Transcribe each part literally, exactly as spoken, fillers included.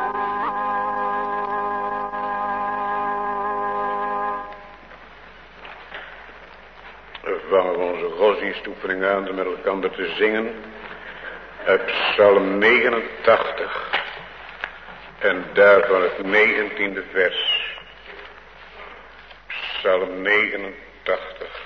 Vangen we onze godsdienstoefening aan om met elkaar te zingen uit Psalm negenentachtig en daarvan het negentiende vers. Psalm negenentachtig.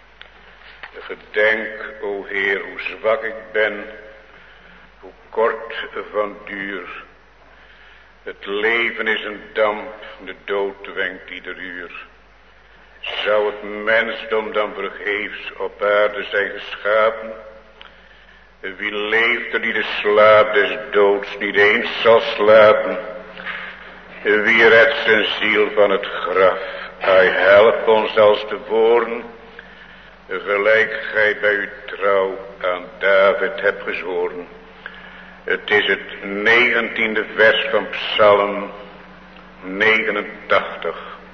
Gedenk, o Heer, hoe zwak ik ben, hoe kort van duur. Het leven is een damp, de dood wenkt ieder uur. Zou het mensdom dan vergeefs op aarde zijn geschapen? Wie leeft er die de slaap des doods niet eens zal slapen? Wie redt zijn ziel van het graf? Hij helpt ons als tevoren, gelijk gij bij uw trouw aan David hebt gezworen. Het is het negentiende vers van Psalm negenentachtig.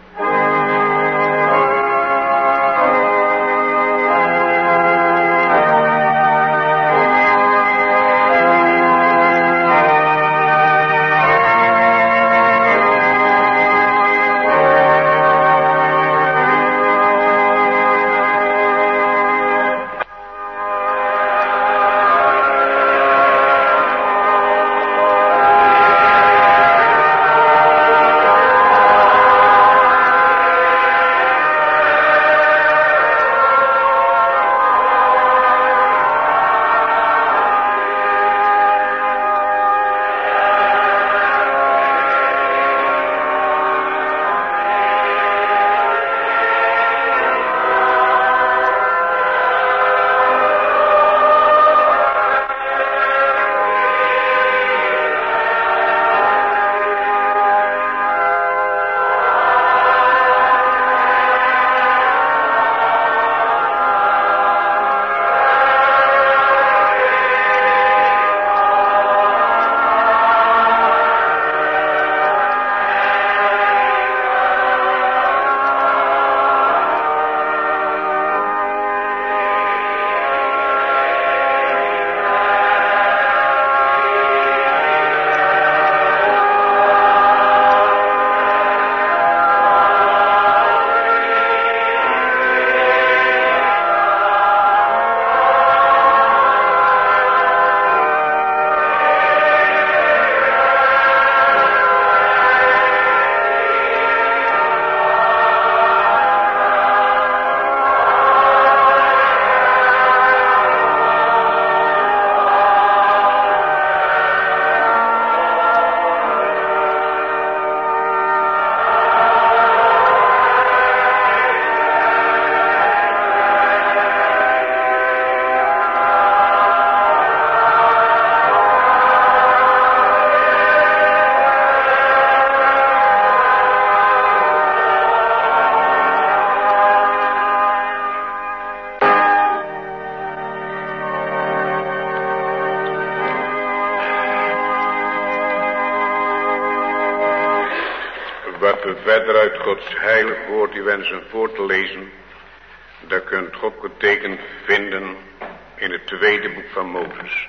Verder uit Gods heilig woord u wensen voor te lezen, daar kunt God getekend vinden in het tweede boek van Mozes,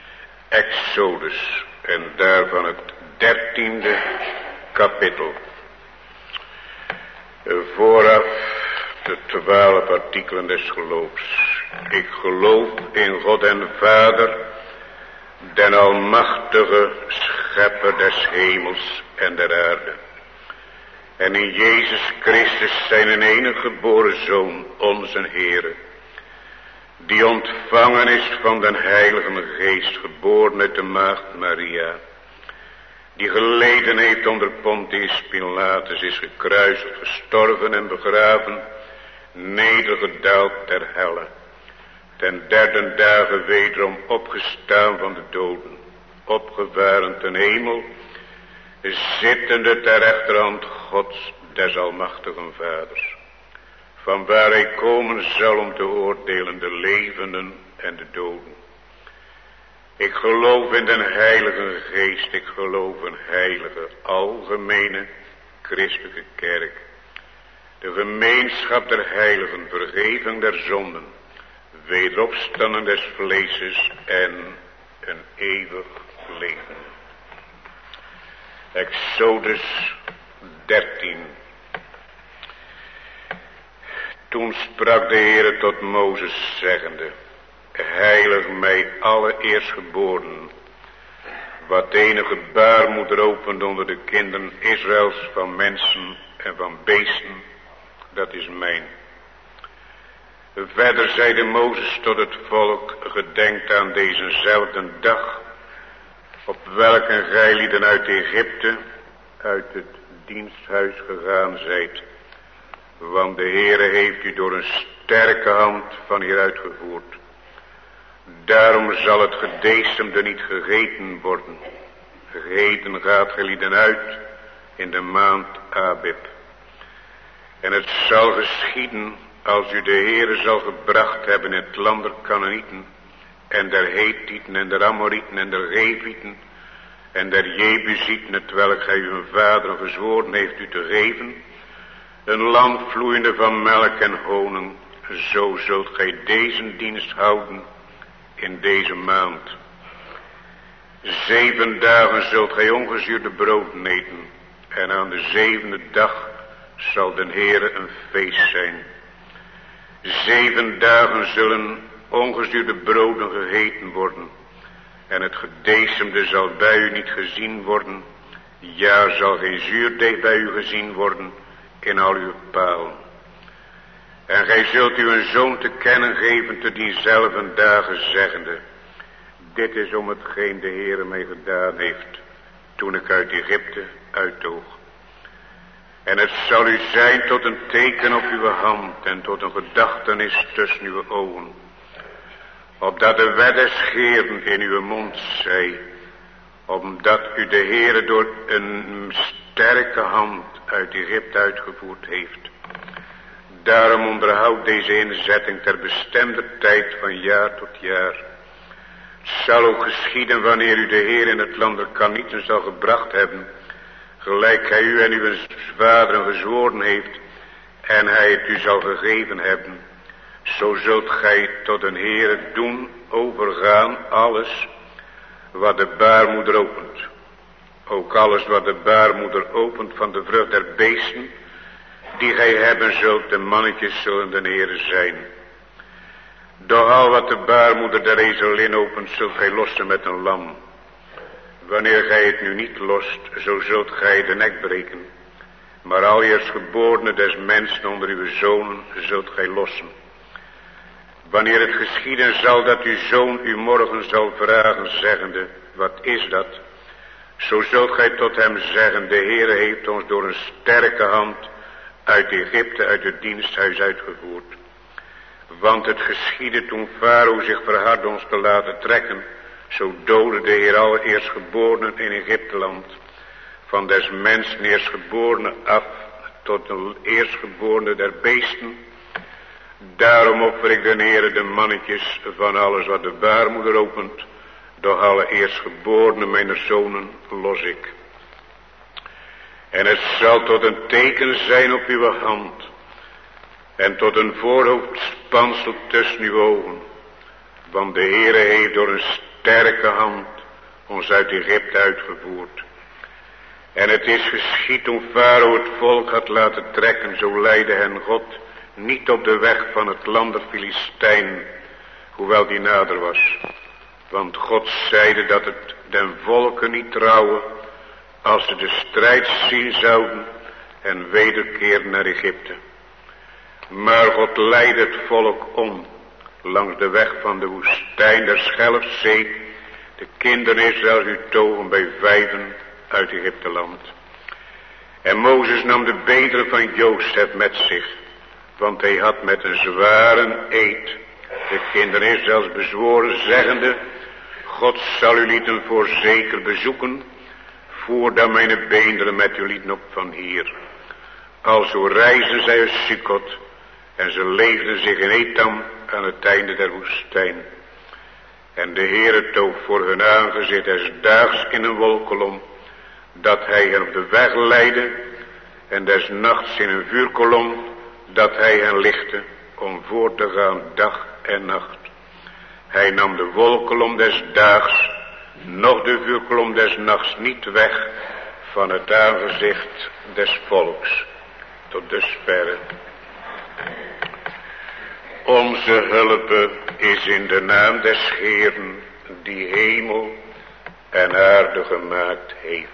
Exodus, en daarvan het dertiende kapitel. Vooraf de twaalf artikelen des geloofs. Ik geloof in God en Vader, den almachtige schepper des hemels en der aarde. En in Jezus Christus zijn enige geboren Zoon, onze Heere, die ontvangen is van den Heilige Geest, geboren uit de maagd Maria, die geleden heeft onder Pontius Pilatus, is gekruisigd, gestorven en begraven, nedergedaald ter helle, ten derde dagen wederom opgestaan van de doden, opgevaren ten hemel, zittende ter rechterhand Gods des almachtigen Vaders, van waar hij komen zal om te oordelen de levenden en de doden. Ik geloof in den Heilige Geest, ik geloof in heilige, algemene, christelijke kerk, de gemeenschap der heiligen, vergeving der zonden, wederopstanden des vleeses en een eeuwig leven. Exodus dertien. Toen sprak de Heere tot Mozes zeggende: heilig mij alle eerstgeboren, wat enige baarmoeder opent onder de kinderen Israëls, van mensen en van beesten, dat is mijn. Verder zeide Mozes tot het volk: gedenkt aan dezezelfde dag, op welke gij lieden uit Egypte, uit het diensthuis gegaan zijt. Want de Heere heeft u door een sterke hand van hieruit gevoerd. Daarom zal het gedeestemde niet gegeten worden. Gegeten gaat gij lieden uit in de maand Abib. En het zal geschieden, als u de Heere zal gebracht hebben in het land der Kanaanieten, en der Hethieten, en der Amorieten, en der Revieten, en der Jebusieten, het welk gij uw vader gezworen heeft u te geven, een land vloeiende van melk en honing, zo zult gij deze dienst houden in deze maand. Zeven dagen zult gij ongezuurde brood eten, en aan de zevende dag zal den Heere een feest zijn. Zeven dagen zullen ongezuurde broden gegeten worden, en het gedeestemde zal bij u niet gezien worden, ja, zal geen zuurdeeg bij u gezien worden in al uw palen. En gij zult uw zoon te kennen geven te diezelfde dagen, zeggende: dit is om hetgeen de Heere mij gedaan heeft, toen ik uit Egypte uittoog. En het zal u zijn tot een teken op uw hand, en tot een gedachtenis tussen uw ogen, opdat de wet des Heeren in uw mond zij, omdat u de Heere door een sterke hand uit Egypte uitgevoerd heeft. Daarom onderhoudt deze inzetting ter bestemde tijd van jaar tot jaar. Het zal ook geschieden wanneer u de Heer in het land der Kanaanieten zal gebracht hebben, gelijk hij u en uw vaderen gezworen heeft, en hij het u zal gegeven hebben. Zo zult gij tot een Heere doen overgaan alles wat de baarmoeder opent. Ook alles wat de baarmoeder opent van de vrucht der beesten, die gij hebben zult, de mannetjes zullen de Heere zijn. Doch al wat de baarmoeder der ezelin opent, zult gij lossen met een lam. Wanneer gij het nu niet lost, zo zult gij de nek breken. Maar al eerstgeborene des mensen onder uw zonen zult gij lossen. Wanneer het geschieden zal dat uw zoon u morgen zal vragen, zeggende: wat is dat? Zo zult gij tot hem zeggen: de Heere heeft ons door een sterke hand uit Egypte, uit het diensthuis uitgevoerd. Want het geschiedde toen Farao zich verhardde ons te laten trekken, zo doodde de Heer alle eerstgeborenen in Egypteland, van des mensen eerstgeborenen af tot de eerstgeborene der beesten. Daarom offer ik den Heere de mannetjes van alles wat de baarmoeder opent, doch alle eerstgeborenen mijner zonen los ik. En het zal tot een teken zijn op uw hand, en tot een voorhoofdspansel tussen uw ogen. Want de Heere heeft door een sterke hand ons uit Egypte uitgevoerd. En het is geschied toen Farao het volk had laten trekken, zo leidde hen God niet op de weg van het land der Filistijn, hoewel die nader was. Want God zeide dat het den volken niet trouwen, als ze de strijd zien zouden en wederkeer naar Egypte. Maar God leidde het volk om, langs de weg van de woestijn der Schelfzee, de kinderen Israëls u togen bij vijven uit Egypteland. En Mozes nam de beenderen van Jozef met zich, want hij had met een zware eed de kinderen Israëls bezworen, zeggende: God zal u lieten voorzeker bezoeken, voordat mijn beenderen met u lieten op van hier. Alzo reizen zij uit Sukkot, en ze leefden zich in Etam aan het einde der woestijn. En de Heere toog voor hun aangezicht des daags in een wolkolom, dat hij hen op de weg leidde, en des nachts in een vuurkolom, dat hij hen lichtte om voort te gaan dag en nacht. Hij nam de wolkolom des daags, noch de vuurkolom des nachts niet weg van het aangezicht des volks. Tot dusverre. Onze hulp is in de naam des Heeren, die hemel en aarde gemaakt heeft.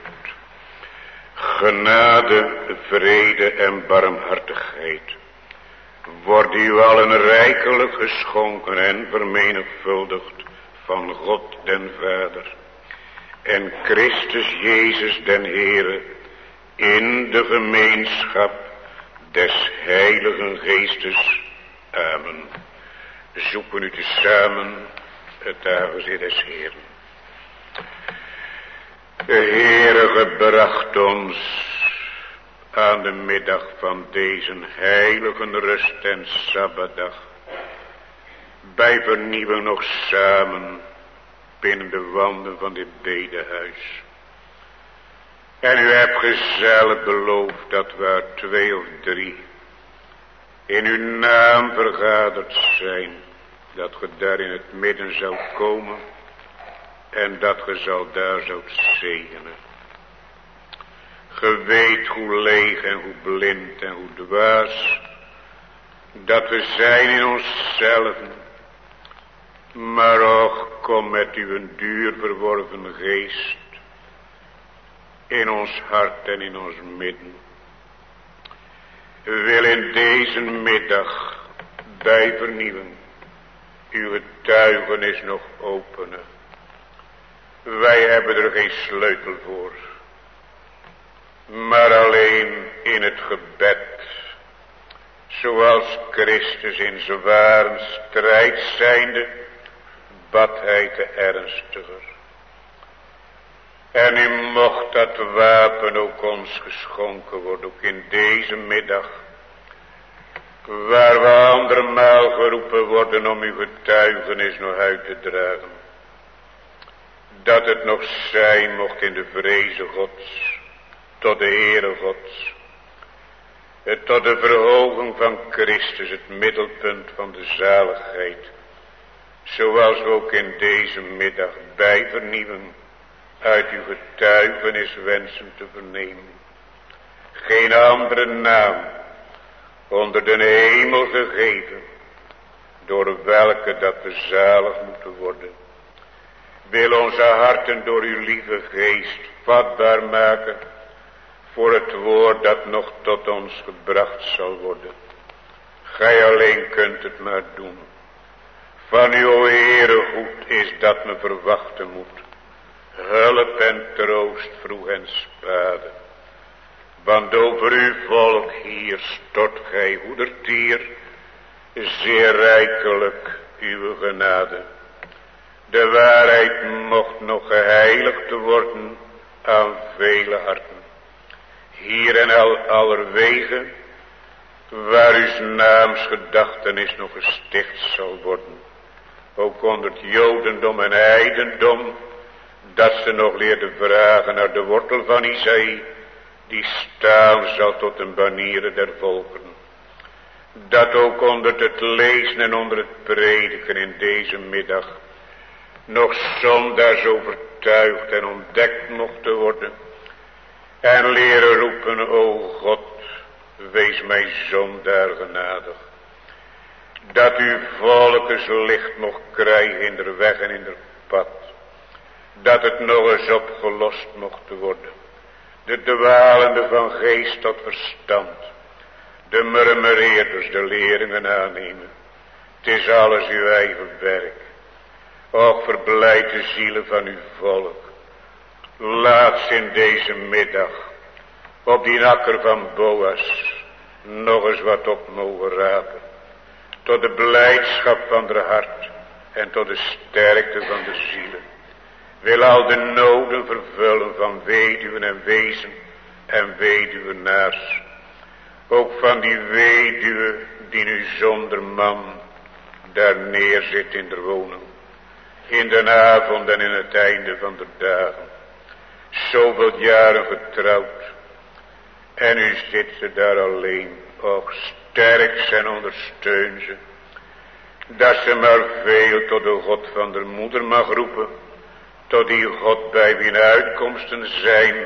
Genade, vrede en barmhartigheid worden u allen rijkelijk geschonken en vermenigvuldigd van God den Vader en Christus Jezus den Heere in de gemeenschap des Heiligen Geestes. Amen. Zoeken u tezamen het aangezicht des Heeren. De Heere gebracht ons aan de middag van deze heilige rust en sabbatdag bij vernieuwing nog samen binnen de wanden van dit bedehuis. En u hebt gezellig beloofd dat waar twee of drie in uw naam vergaderd zijn, dat ge daar in het midden zou komen en dat ge zal daar zoudt zegenen. Ge weet hoe leeg en hoe blind en hoe dwaas dat we zijn in onszelven. Maar och, kom met uw duur verworven geest in ons hart en in ons midden. We willen in deze middag bij vernieuwing uw getuigenis nog openen. Wij hebben er geen sleutel voor, maar alleen in het gebed, zoals Christus in zware strijd zijnde, bad hij te ernstiger. En u mocht dat wapen ook ons geschonken worden, ook in deze middag, waar we andermaal geroepen worden om uw getuigenis nog uit te dragen. Dat het nog zijn mocht in de vreze Gods, tot de Heere Gods, het tot de verhoging van Christus, het middelpunt van de zaligheid, zoals we ook in deze middag bij vernieuwing uit uw getuigenis wensen te vernemen. Geen andere naam onder de hemel gegeven, door welke dat we zalig moeten worden. Wil onze harten door uw lieve geest vatbaar maken voor het woord dat nog tot ons gebracht zal worden. Gij alleen kunt het maar doen. Van uw Heere goed is dat men verwachten moet. Hulp en troost vroeg en spade. Want over uw volk hier stort gij hoedertier zeer rijkelijk uw genade. De waarheid mocht nog geheiligd worden aan vele harten. Hier en al allerwege, waar uw naams gedachtenis nog gesticht zal worden. Ook onder het Jodendom en Heidendom, dat ze nog leerden vragen naar de wortel van Isaïe, die staan zal tot een banieren der volken. Dat ook onder het lezen en onder het prediken in deze middag nog zondaars overtuigd en ontdekt mochten worden. En leren roepen, o God, wees mij zondaar genadig. Dat uw volkes licht mocht krijgen in de weg en in de pad. Dat het nog eens opgelost mocht worden. De dwalende van geest tot verstand. De murmureerders, de leringen aannemen. Het is alles uw eigen werk. Och, verblijd de zielen van uw volk. Laat ze in deze middag op die akker van Boas nog eens wat op mogen rapen. Tot de blijdschap van haar hart en tot de sterkte van de zielen. Wil al de noden vervullen van weduwen en wezen en weduwenaars. Ook van die weduwe die nu zonder man daar neerzit in de woning. In de avond en in het einde van de dagen. Zoveel jaren getrouwd. En nu zit ze daar alleen. Och, sterk ze en ondersteun ze. Dat ze maar veel tot de God van de moeder mag roepen. Tot die God bij wie uitkomsten zijn.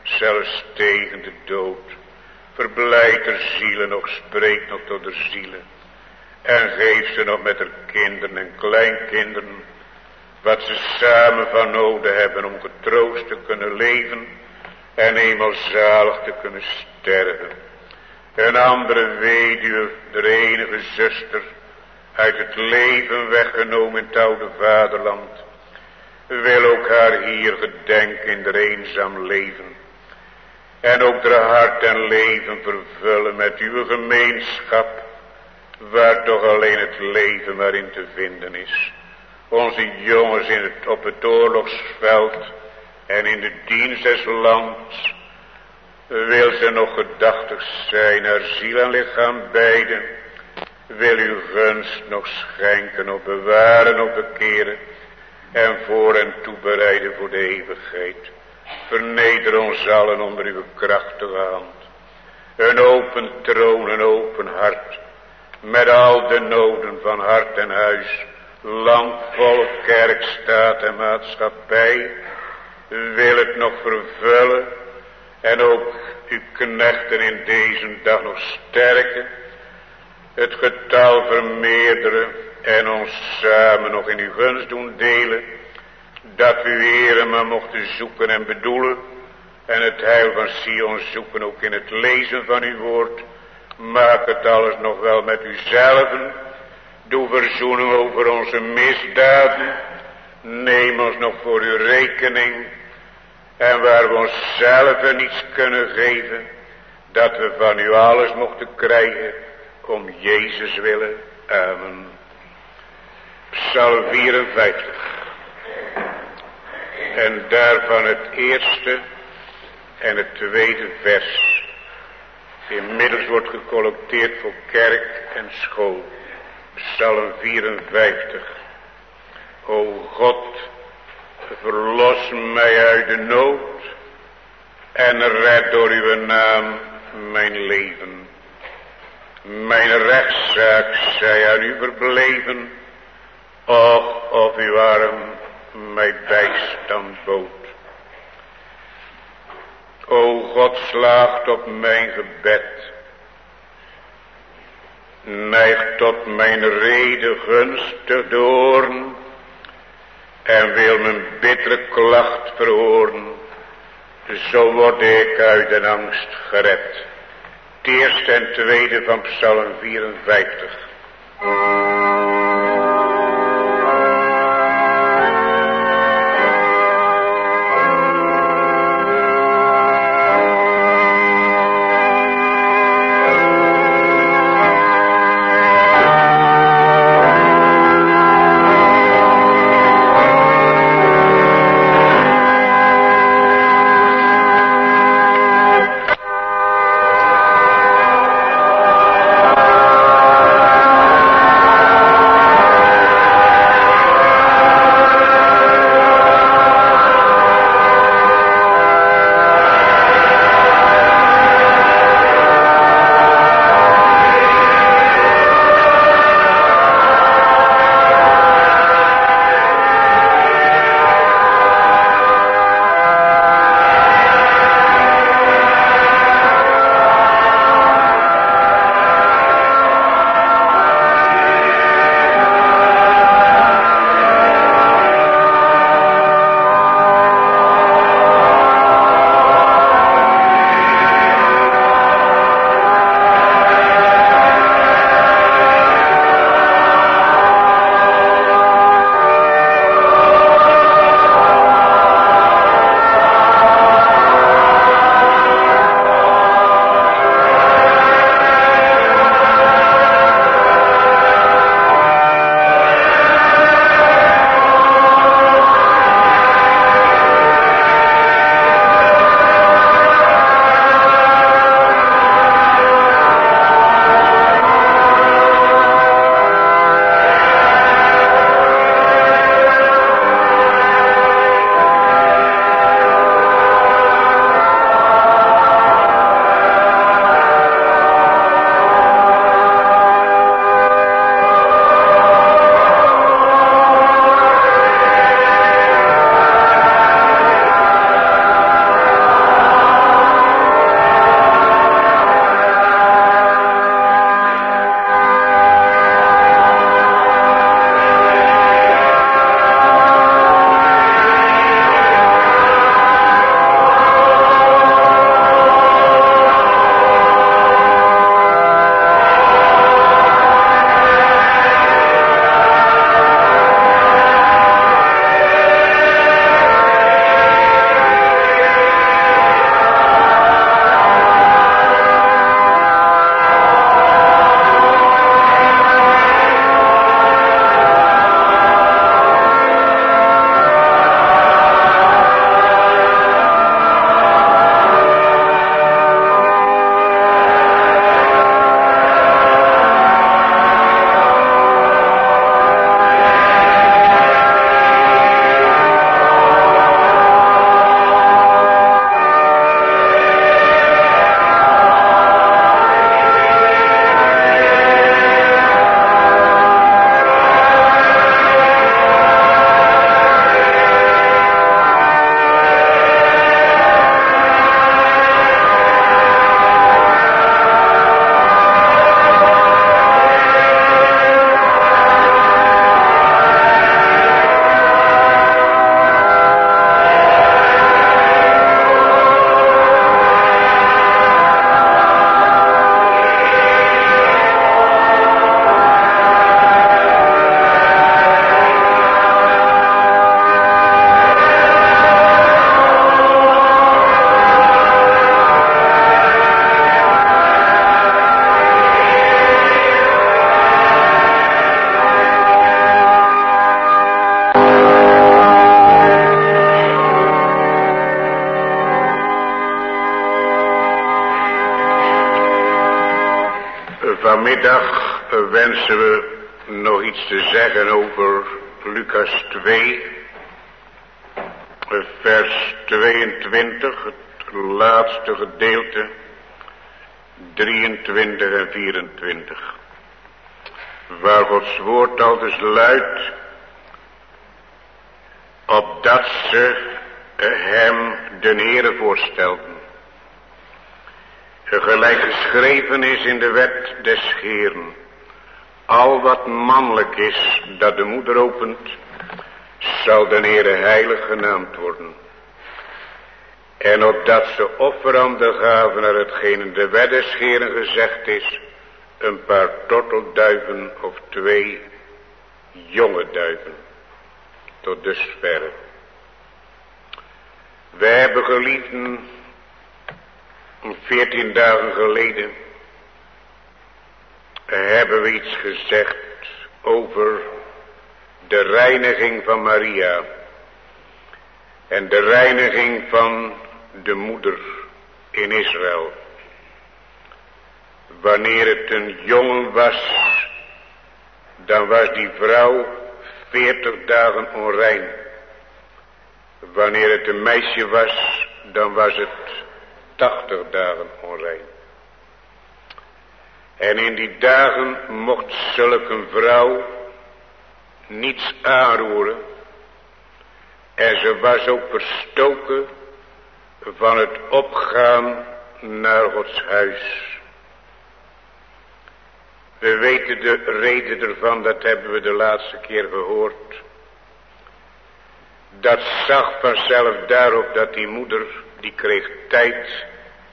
zelfs tegen de dood. Verblijd er zielen nog, spreekt nog tot de zielen. En geef ze nog met haar kinderen en kleinkinderen wat ze samen van nodig hebben om getroost te kunnen leven en eenmaal zalig te kunnen sterven. Een andere weduwe, de enige zuster, uit het leven weggenomen in het oude vaderland, wil ook haar hier gedenken in de eenzaam leven. En ook haar hart en leven vervullen met uw gemeenschap, waar toch alleen het leven maar in te vinden is. Onze jongens in het, op het oorlogsveld en in de dienst des lands, wil ze nog gedachtig zijn, haar ziel en lichaam beiden, wil uw gunst nog schenken, op bewaren, op bekeren en voor en toebereiden voor de eeuwigheid. Verneder ons allen onder uw krachtige hand. Een open troon, een open hart, met al de noden van hart en huis, land, volk, kerk, staat en maatschappij, wil het nog vervullen en ook uw knechten in deze dag nog sterken, het getal vermeerderen en ons samen nog in uw gunst doen delen, dat we ere maar mochten zoeken en bedoelen en het heil van Sion zoeken ook in het lezen van uw woord. Maak het alles nog wel met uzelven. Doe verzoening over onze misdaden. Neem ons nog voor uw rekening. En waar we onszelf niets kunnen geven, dat we van u alles mochten krijgen, om Jezus willen. Amen. Psalm vierenvijftig. En daarvan het eerste en het tweede vers. Inmiddels wordt gecollecteerd voor kerk en school. Psalm vierenvijftig. O God, verlos mij uit de nood en red door uw naam mijn leven. Mijn rechtszaak zij aan u verbleven, och of uw arm mij bijstand bood. O God, slaagt op mijn gebed, neigt tot mijn rede gunstig de oren en wil mijn bittere klacht verhoren. Zo word ik uit de angst gered. Het eerste en tweede van Psalm vierenvijftig. Amen. Vanmiddag wensen we nog iets te zeggen over Lucas twee, vers tweeëntwintig, het laatste gedeelte, drieëntwintig en vierentwintig. Waar Gods woord al dus luidt, opdat ze hem den Heere voorstelden. Gelijk geschreven is in de wet des Heeren, al wat mannelijk is, dat de moeder opent, zal den Heere heilig genaamd worden. En opdat ze offeranden gaven naar hetgeen in de wet des Heeren gezegd is, een paar tortelduiven of twee jonge duiven. Tot dusverre. Wij hebben geliefden, veertien dagen geleden hebben we iets gezegd over de reiniging van Maria en de reiniging van de moeder in Israël. Wanneer het een jongen was, dan was die vrouw veertig dagen onrein. Wanneer het een meisje was, dan was het tachtig dagen onrein. En in die dagen mocht zulke vrouw niets aanroeren. En ze was ook verstoken van het opgaan naar Gods huis. We weten de reden ervan, dat hebben we de laatste keer gehoord. Dat zag vanzelf daarop dat die moeder, die kreeg tijd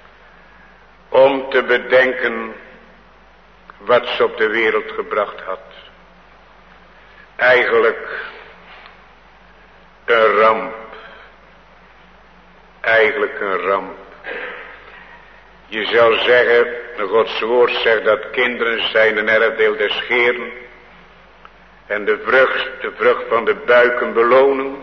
om te bedenken wat ze op de wereld gebracht had. Eigenlijk een ramp. Eigenlijk een ramp. Je zou zeggen, Gods woord zegt dat kinderen zijn een erfdeel des Heeren. En de vrucht, de vrucht van de buiken belonen.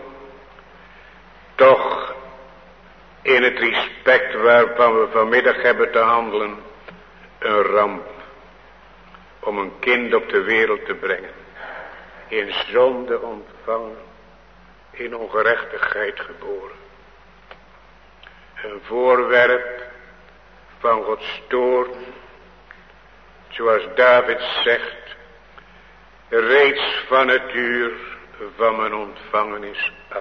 Toch in het respect waarvan we vanmiddag hebben te handelen, een ramp. Om een kind op de wereld te brengen. In zonde ontvangen. In ongerechtigheid geboren. Een voorwerp van Gods toorn. Zoals David zegt. Reeds van het uur van mijn ontvangenis af.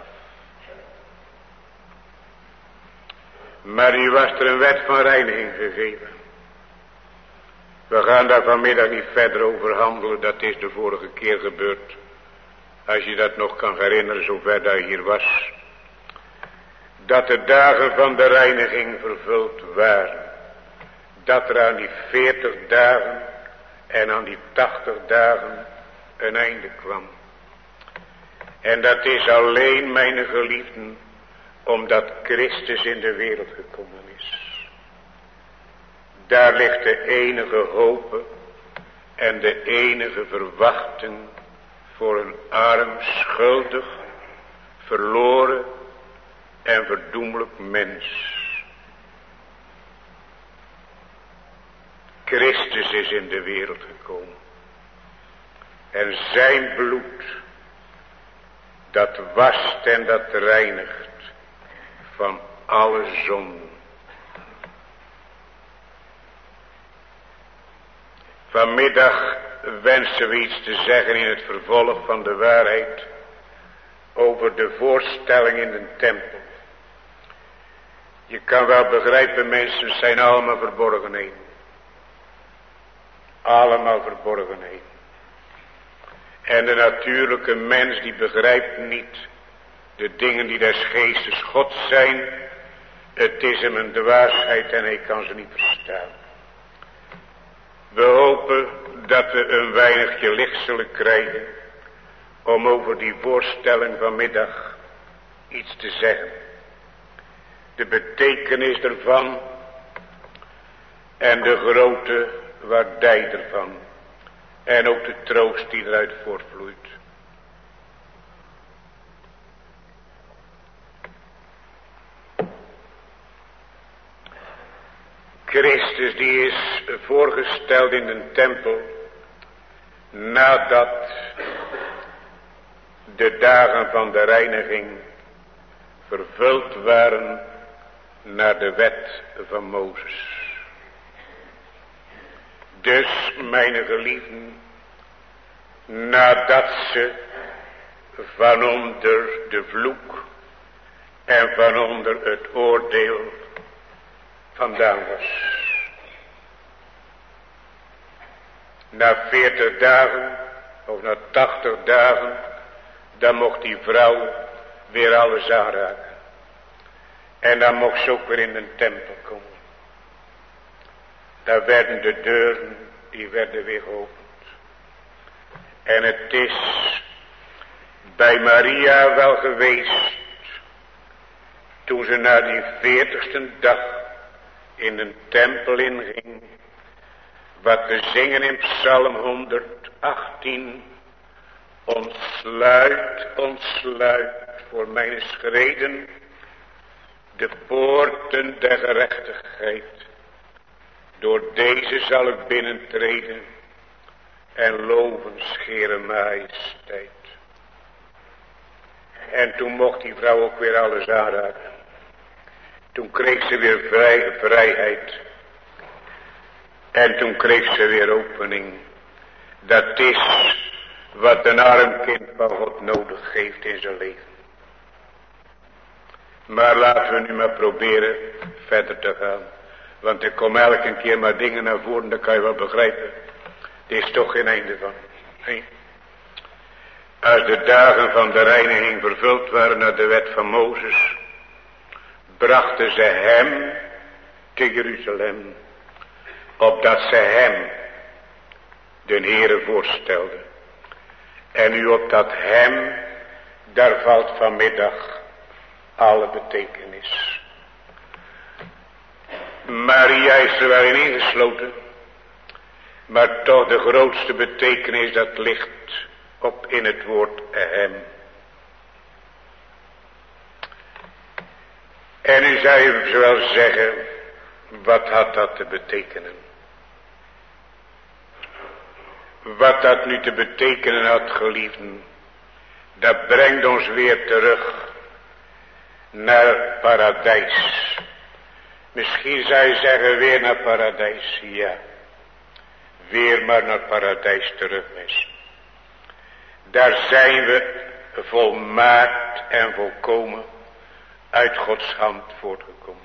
Maar nu was er een wet van reiniging gegeven. We gaan daar vanmiddag niet verder over handelen. Dat is de vorige keer gebeurd. Als je dat nog kan herinneren, zover dat je hier was. Dat de dagen van de reiniging vervuld waren. Dat er aan die veertig dagen en aan die tachtig dagen een einde kwam. En dat is alleen, mijn geliefden, omdat Christus in de wereld gekomen is. Daar ligt de enige hoop en de enige verwachting voor een arm, schuldig, verloren en verdoemelijk mens. Christus is in de wereld gekomen. En zijn bloed, dat wast en dat reinigt van alle zonden. Vanmiddag wensen we iets te zeggen in het vervolg van de waarheid over de voorstelling in de tempel. Je kan wel begrijpen, mensen zijn allemaal verborgenheden. Allemaal verborgenheden. En de natuurlijke mens die begrijpt niet de dingen die des geestes God zijn. Het is hem een dwaasheid en hij kan ze niet verstaan. We hopen dat we een weinigje licht zullen krijgen om over die voorstelling vanmiddag iets te zeggen. De betekenis ervan en de grote waardij ervan. En ook de troost die eruit voortvloeit. Christus die is voorgesteld in de tempel nadat de dagen van de reiniging vervuld waren naar de wet van Mozes. Dus, mijn geliefden, nadat ze van onder de vloek en van onder het oordeel vandaan was. Na veertig dagen of na tachtig dagen, dan mocht die vrouw weer alles aanraken. En dan mocht ze ook weer in een tempel komen. Daar werden de deuren, die werden weer geopend. En het is bij Maria wel geweest, toen ze naar die veertigste dag in een tempel inging, wat we zingen in Psalm honderdachttien, ontsluit, ontsluit voor mijn schreden de poorten der gerechtigheid. Door deze zal ik binnentreden en loven scheren majesteit. En toen mocht die vrouw ook weer alles aanraken. Toen kreeg ze weer vrij, vrijheid. En toen kreeg ze weer opening. Dat is wat een arm kind van God nodig heeft in zijn leven. Maar laten we nu maar proberen verder te gaan. Want er komen elke keer maar dingen naar voren, dat kan je wel begrijpen. Er is toch geen einde van. Nee. Als de dagen van de reiniging vervuld waren naar de wet van Mozes, brachten ze hem te Jeruzalem, opdat ze hem, de Heere, voorstelden. En nu op dat hem, daar valt vanmiddag alle betekenis. Maria is er wel in ingesloten, maar toch de grootste betekenis dat ligt op in het woord hem. En nu zou je wel zeggen, wat had dat te betekenen? Wat dat nu te betekenen had, geliefden, dat brengt ons weer terug naar paradijs. Misschien zou je zeggen, weer naar paradijs, ja. Weer maar naar paradijs terug, mensen. Daar zijn we volmaakt en volkomen uit Gods hand voortgekomen.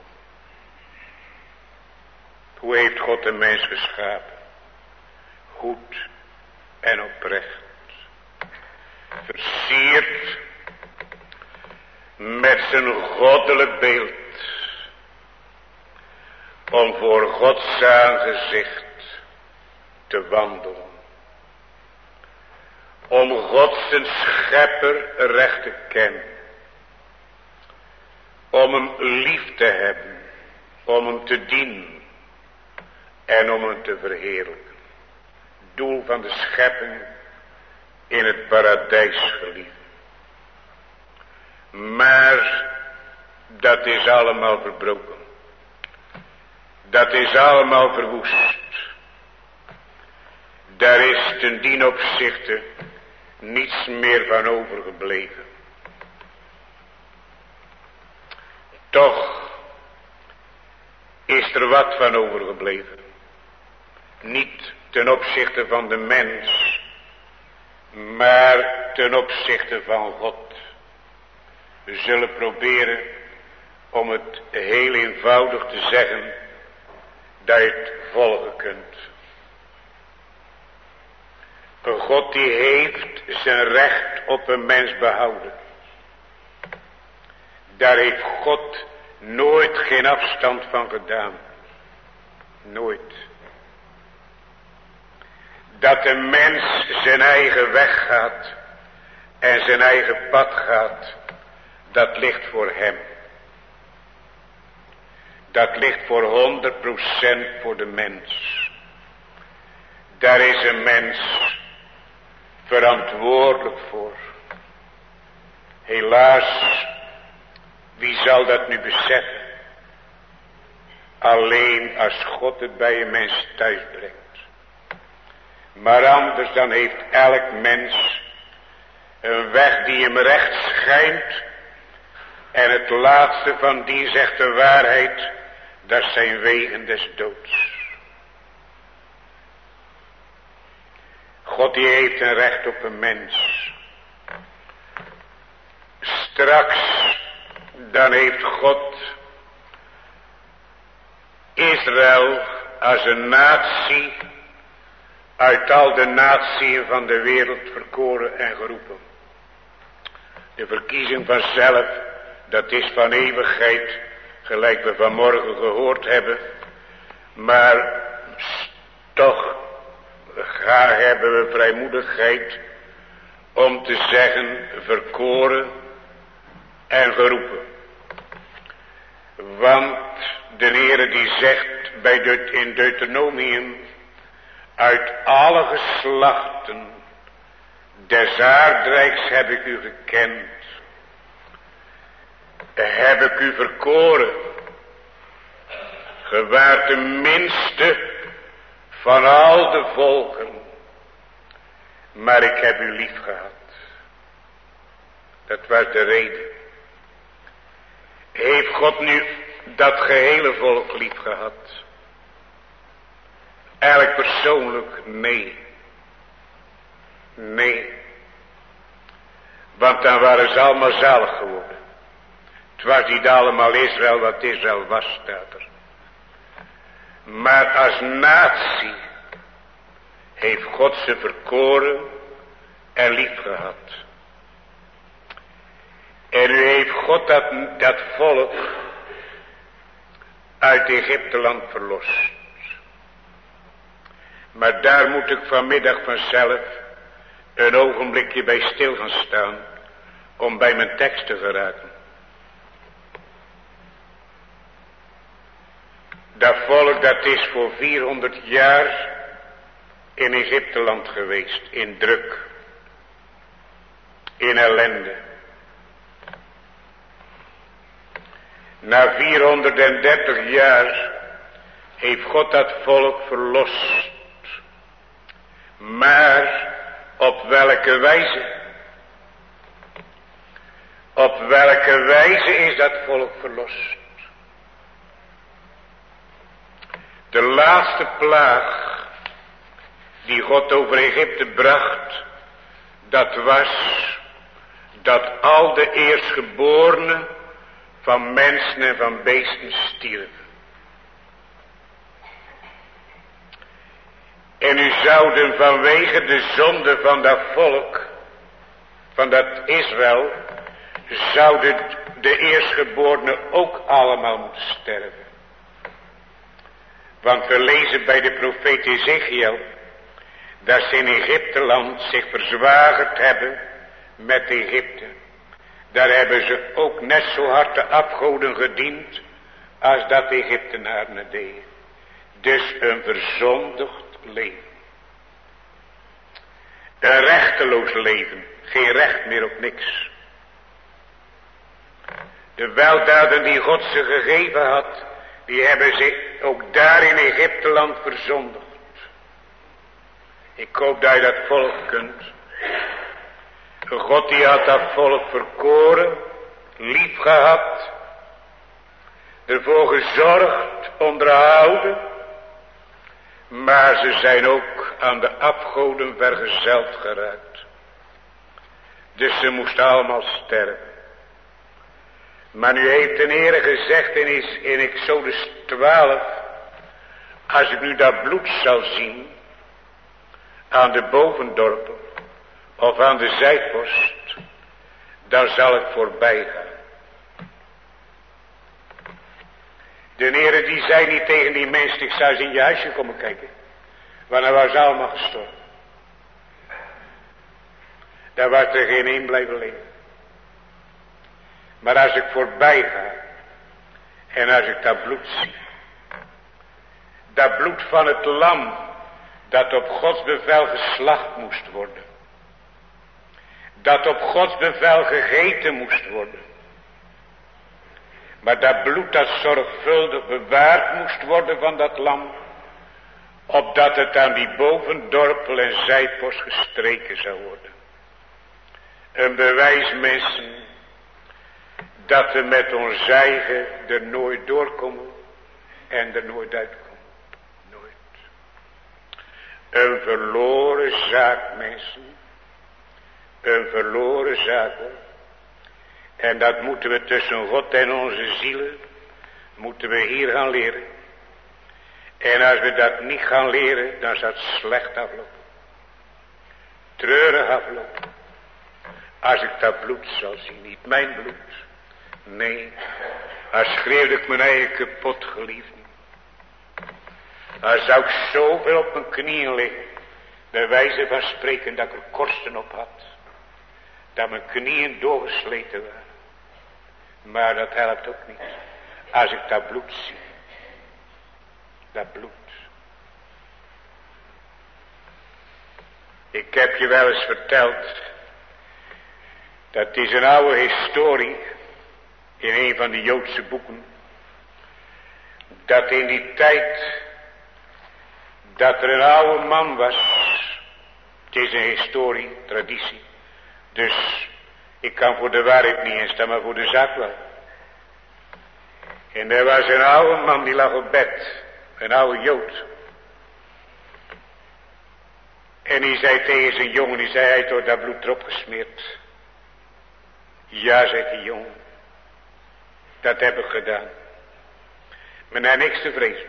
Hoe heeft God de mens geschapen? Goed en oprecht. Versierd met zijn goddelijk beeld. Om voor Gods aangezicht te wandelen. Om God zijn schepper recht te kennen. Om hem lief te hebben. Om hem te dienen. En om hem te verheerlijken. Doel van de schepping in het paradijs, geliefd. Maar dat is allemaal verbroken. Dat is allemaal verwoest. Daar is ten dien opzichte niets meer van overgebleven. Toch is er wat van overgebleven. Niet ten opzichte van de mens, maar ten opzichte van God. We zullen proberen om het heel eenvoudig te zeggen, dat je het volgen kunt. Een God die heeft zijn recht op een mens behouden. Daar heeft God nooit geen afstand van gedaan. Nooit. Dat een mens zijn eigen weg gaat en zijn eigen pad gaat, dat ligt voor hem. Dat ligt voor honderd procent voor de mens. Daar is een mens verantwoordelijk voor. Helaas, wie zal dat nu beseffen? alleen als God het bij een mens thuis brengt. Maar anders dan heeft elk mens een weg die hem recht schijnt. En het laatste van die zegt de waarheid. Dat zijn wegen des doods. God die heeft een recht op een mens. Straks dan heeft God Israël als een natie uit al de natieën van de wereld verkoren en geroepen. De verkiezing vanzelf, dat is van eeuwigheid, gelijk we vanmorgen gehoord hebben. Maar toch graag hebben we vrijmoedigheid om te zeggen verkoren en geroepen. Want de Heere die zegt bij Deut in Deuteronomium, uit alle geslachten des aardrijks heb ik u gekend, heb ik u verkoren. Ge waart de minste van al de volken, maar ik heb u lief gehad. Dat was de reden. Heeft God nu dat gehele volk lief gehad? Elk persoonlijk? Nee. Nee. Want dan waren ze allemaal zalig geworden. Het was niet allemaal Israël wat Israël was, staat er. Maar als natie heeft God ze verkoren en lief gehad. En nu heeft God dat, dat volk uit Egypteland verlost. Maar daar moet ik vanmiddag vanzelf een ogenblikje bij stil gaan staan om bij mijn tekst te geraken. Dat volk dat is voor vierhonderd jaar in Egypteland geweest, in druk, in ellende. Na vierhonderddertig jaar heeft God dat volk verlost. Maar op welke wijze? Op welke wijze is dat volk verlost? De laatste plaag die God over Egypte bracht, dat was dat al de eerstgeborenen van mensen en van beesten stierven. En u zouden vanwege de zonde van dat volk, van dat Israël, zouden de eerstgeborenen ook allemaal moeten sterven. Want we lezen bij de profeet Ezekiel dat ze in Egypteland zich verzwagerd hebben met Egypte. Daar hebben ze ook net zo hard de afgoden gediend als dat de Egyptenaren deden. Dus een verzondigd leven. Een rechteloos leven. Geen recht meer op niks. De weldaden die God ze gegeven had, die hebben zich ook daar in Egypteland verzondigd. Ik hoop dat je dat volk kunt. God die had dat volk verkoren, lief gehad, ervoor gezorgd, onderhouden. Maar ze zijn ook aan de afgoden vergezeld geraakt. Dus ze moesten allemaal sterven. Maar nu heeft de Heere gezegd in, in Exodus twaalf, als ik nu dat bloed zal zien, aan de bovendorpel, of aan de zijpost, dan zal ik voorbij gaan. De Heere die zei niet tegen die mensen, ik zou eens in je huisje komen kijken. Want dan was allemaal gestorven. Daar was er geen één blijven leven. Maar als ik voorbij ga, en als ik dat bloed zie, dat bloed van het lam, dat op Gods bevel geslacht moest worden, dat op Gods bevel gegeten moest worden, Maar dat bloed dat zorgvuldig bewaard moest worden van dat lam, opdat het aan die bovendorpel en zijpost gestreken zou worden. Een bewijs, mensen, dat we met ons eigen er nooit doorkomen en er nooit uitkomen. Nooit. Een verloren zaak, mensen. Een verloren zaak, hoor. En dat moeten we tussen God en onze zielen, moeten we hier gaan leren. En als we dat niet gaan leren, dan zal het slecht aflopen. Treurig aflopen. Als ik dat bloed zal zien, niet mijn bloed. Nee, als schreeuwde ik mijn eigen kapot, geliefde. Als zou ik zoveel op mijn knieën liggen, bij wijze van spreken dat ik er korsten op had. Dat mijn knieën doorgesleten waren. Maar dat helpt ook niet. Als ik dat bloed zie. Dat bloed. Ik heb je wel eens verteld. Dat is een oude historie. In een van de Joodse boeken. Dat in die tijd. Dat er een oude man was. Het is een historie, traditie. Dus ik kan voor de waarheid niet instaan, maar voor de zaak wel. En er was een oude man die lag op bed. Een oude Jood. En die zei tegen zijn jongen, die zei, hij heeft door dat bloed erop gesmeerd. Ja, zei die jongen. Dat heb ik gedaan. Men heeft niks te vrezen.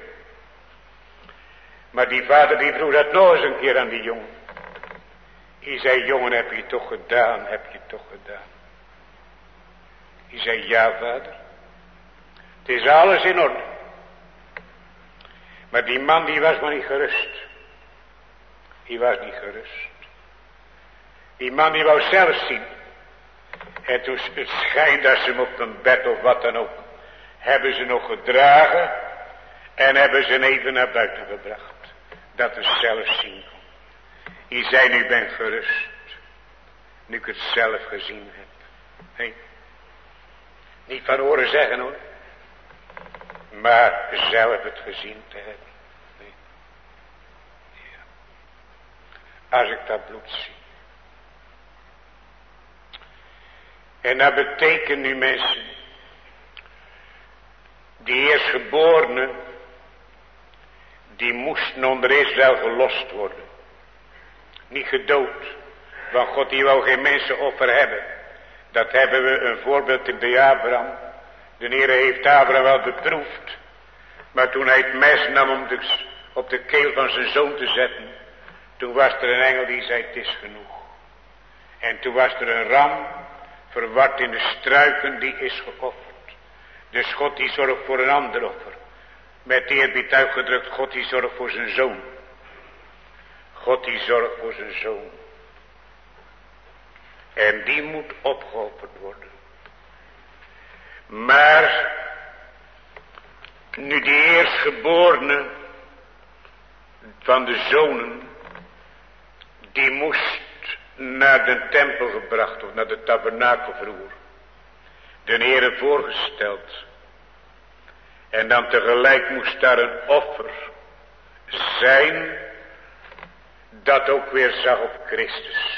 Maar die vader die vroeg dat nog eens een keer aan die jongen. Die zei, jongen, heb je toch gedaan, heb je toch gedaan. Die zei, ja vader. Het is alles in orde. Maar die man die was maar niet gerust. Die was niet gerust. Die man die wou zelf zien. En toen het schijnt dat ze hem op een bed of wat dan ook. Hebben ze nog gedragen. En hebben ze hem even naar buiten gebracht. Dat ze zelf zien kon. Die zei, nu ben ik gerust. Nu ik het zelf gezien heb. Nee. Niet van horen zeggen hoor. Maar zelf het gezien te hebben. Nee. Ja. Als ik dat bloed zie. En dat betekent nu mensen. Die eerstgeborene. Die moesten onder Israël gelost worden. Niet gedood. Want God die wou geen mensenoffer hebben. Dat hebben we een voorbeeld bij Abraham. De Heer heeft Abraham wel beproefd. Maar toen hij het mes nam om de, op de keel van zijn zoon te zetten. Toen was er een engel die zei het is genoeg. En toen was er een ram. Verward in de struiken die is geofferd. Dus God die zorgt voor een ander offer. Met eerbied uitgedrukt, God die zorgt voor zijn zoon. God die zorgt voor zijn zoon. En die moet opgeofferd worden. Maar nu die eerstgeborene van de zonen, die moest naar de tempel gebracht worden, naar de tabernakel vroeger. De Heere voorgesteld. En dan tegelijk moest daar een offer zijn, dat ook weer zag op Christus.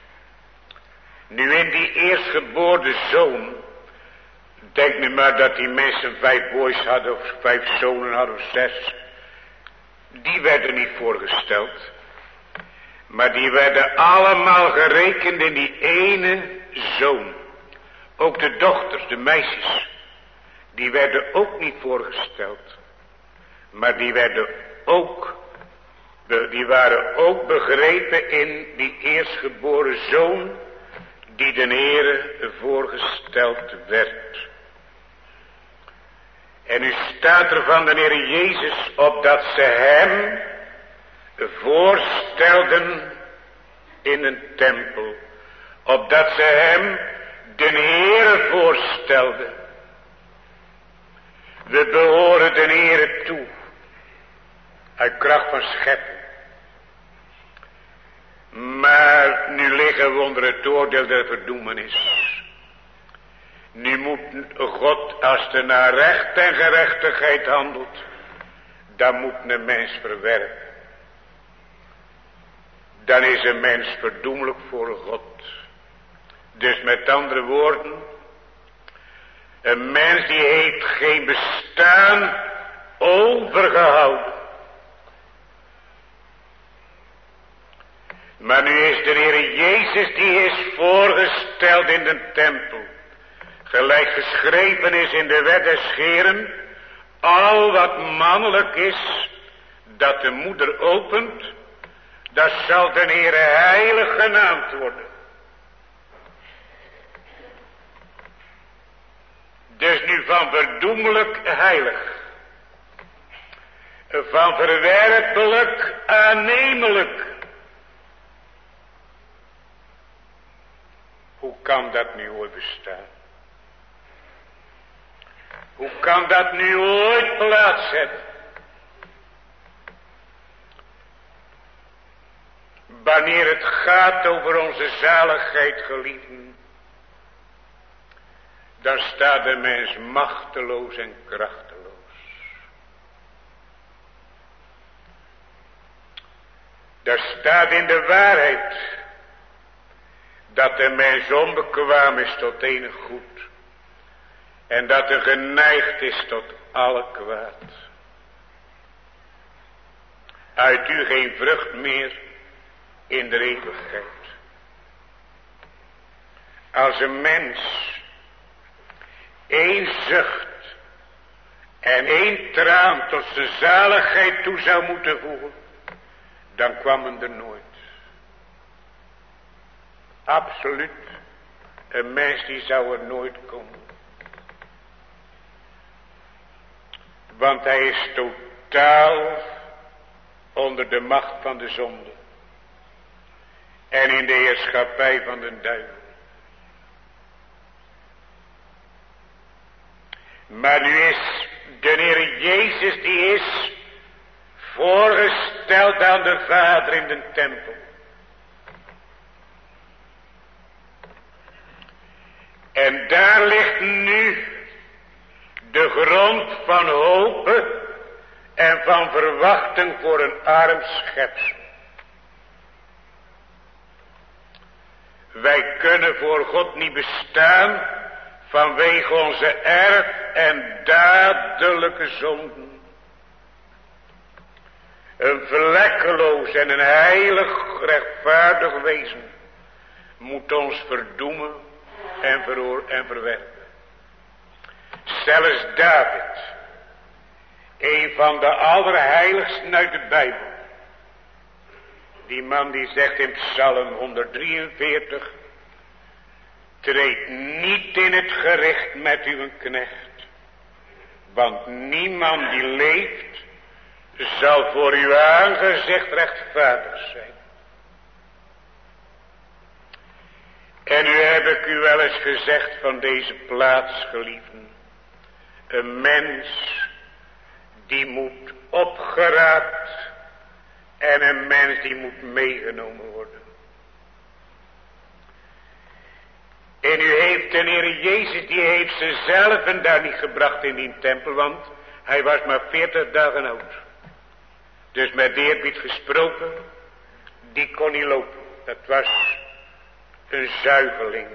Nu in die eerstgeboren zoon, denk nu maar dat die mensen vijf boys hadden, of vijf zonen hadden, of zes. Die werden niet voorgesteld. Maar die werden allemaal gerekend in die ene zoon. Ook de dochters, de meisjes. Die werden ook niet voorgesteld. Maar die werden ook, die waren ook begrepen in die eerstgeboren zoon. Die de Heere voorgesteld werd. En nu staat er van de Heer Jezus op dat ze hem voorstelden in een tempel. Opdat ze hem de Heere voorstelden. We behoren de Heere toe. Uit kracht van schepping. Maar nu liggen we onder het oordeel der verdoemenis. Nu moet God, als er naar recht en gerechtigheid handelt, dan moet een mens verwerpen. Dan is een mens verdoemelijk voor God. Dus met andere woorden, een mens die heeft geen bestaan overgehouden. Maar nu is de Heer Jezus, die is voorgesteld in de tempel. Gelijk geschreven is in de wet des Heeren, al wat mannelijk is, dat de moeder opent, dat zal de Heere heilig genaamd worden. Dus nu van verdoemelijk heilig, van verwerpelijk aannemelijk. Hoe kan dat nu ooit bestaan? Hoe kan dat nu ooit plaats hebben? Wanneer het gaat over onze zaligheid, geliefden, dan staat de mens machteloos en krachteloos. Daar staat in de waarheid dat de mens onbekwaam is tot enig goed. En dat er geneigd is tot alle kwaad. Uit u geen vrucht meer in de eeuwigheid. Als een mens één zucht en één traan tot zijn zaligheid toe zou moeten voegen, dan kwam het er nooit. Absoluut. Een mens die zou er nooit komen. Want hij is totaal onder de macht van de zonde. En in de heerschappij van de duivel. Maar nu is de Heer Jezus, die is voorgesteld aan de Vader in de tempel. En daar ligt nu de grond van hoop en van verwachting voor een arm schepsel. Wij kunnen voor God niet bestaan vanwege onze erf- en dadelijke zonden. Een vlekkeloos en een heilig rechtvaardig wezen moet ons verdoemen en, veroor- en verwerpen. Zelfs David, een van de allerheiligsten uit de Bijbel, die man die zegt in Psalm honderddrieënveertig, treed niet in het gericht met uw knecht, want niemand die leeft zal voor uw aangezicht rechtvaardig zijn. En nu heb ik u wel eens gezegd van deze plaats, geliefden, een mens die moet opgeraapt en een mens die moet meegenomen worden. En u heeft de Heer Jezus, die heeft zichzelf en daar niet gebracht in die tempel, want hij was maar veertig dagen oud. Dus met eerbied gesproken, die kon niet lopen. Dat was een zuigeling.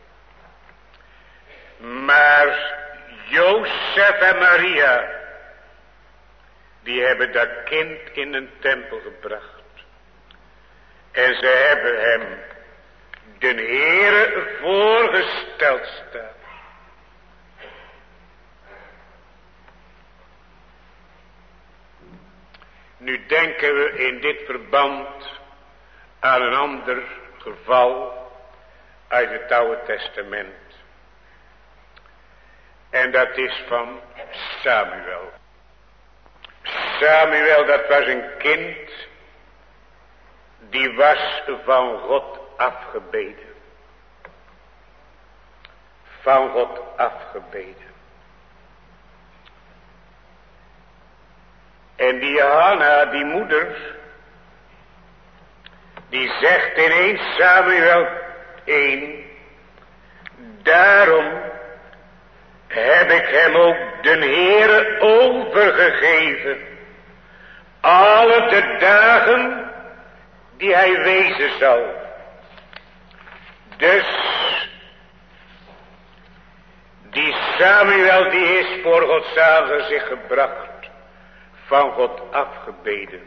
Maar Jozef en Maria, die hebben dat kind in een tempel gebracht. En ze hebben hem de Heere voorgesteld staan. Nu denken we in dit verband aan een ander geval uit het Oude Testament. En dat is van Samuel. Samuel, dat was een kind die was van God afgebeden. Van God afgebeden. En die Hanna, die moeder, die zegt in eerste Samuel één, daarom heb ik hem ook den Heere overgegeven. Alle de dagen die hij wezen zal. Dus die Samuel die is voor Gods aangezicht gebracht. Van God afgebeden.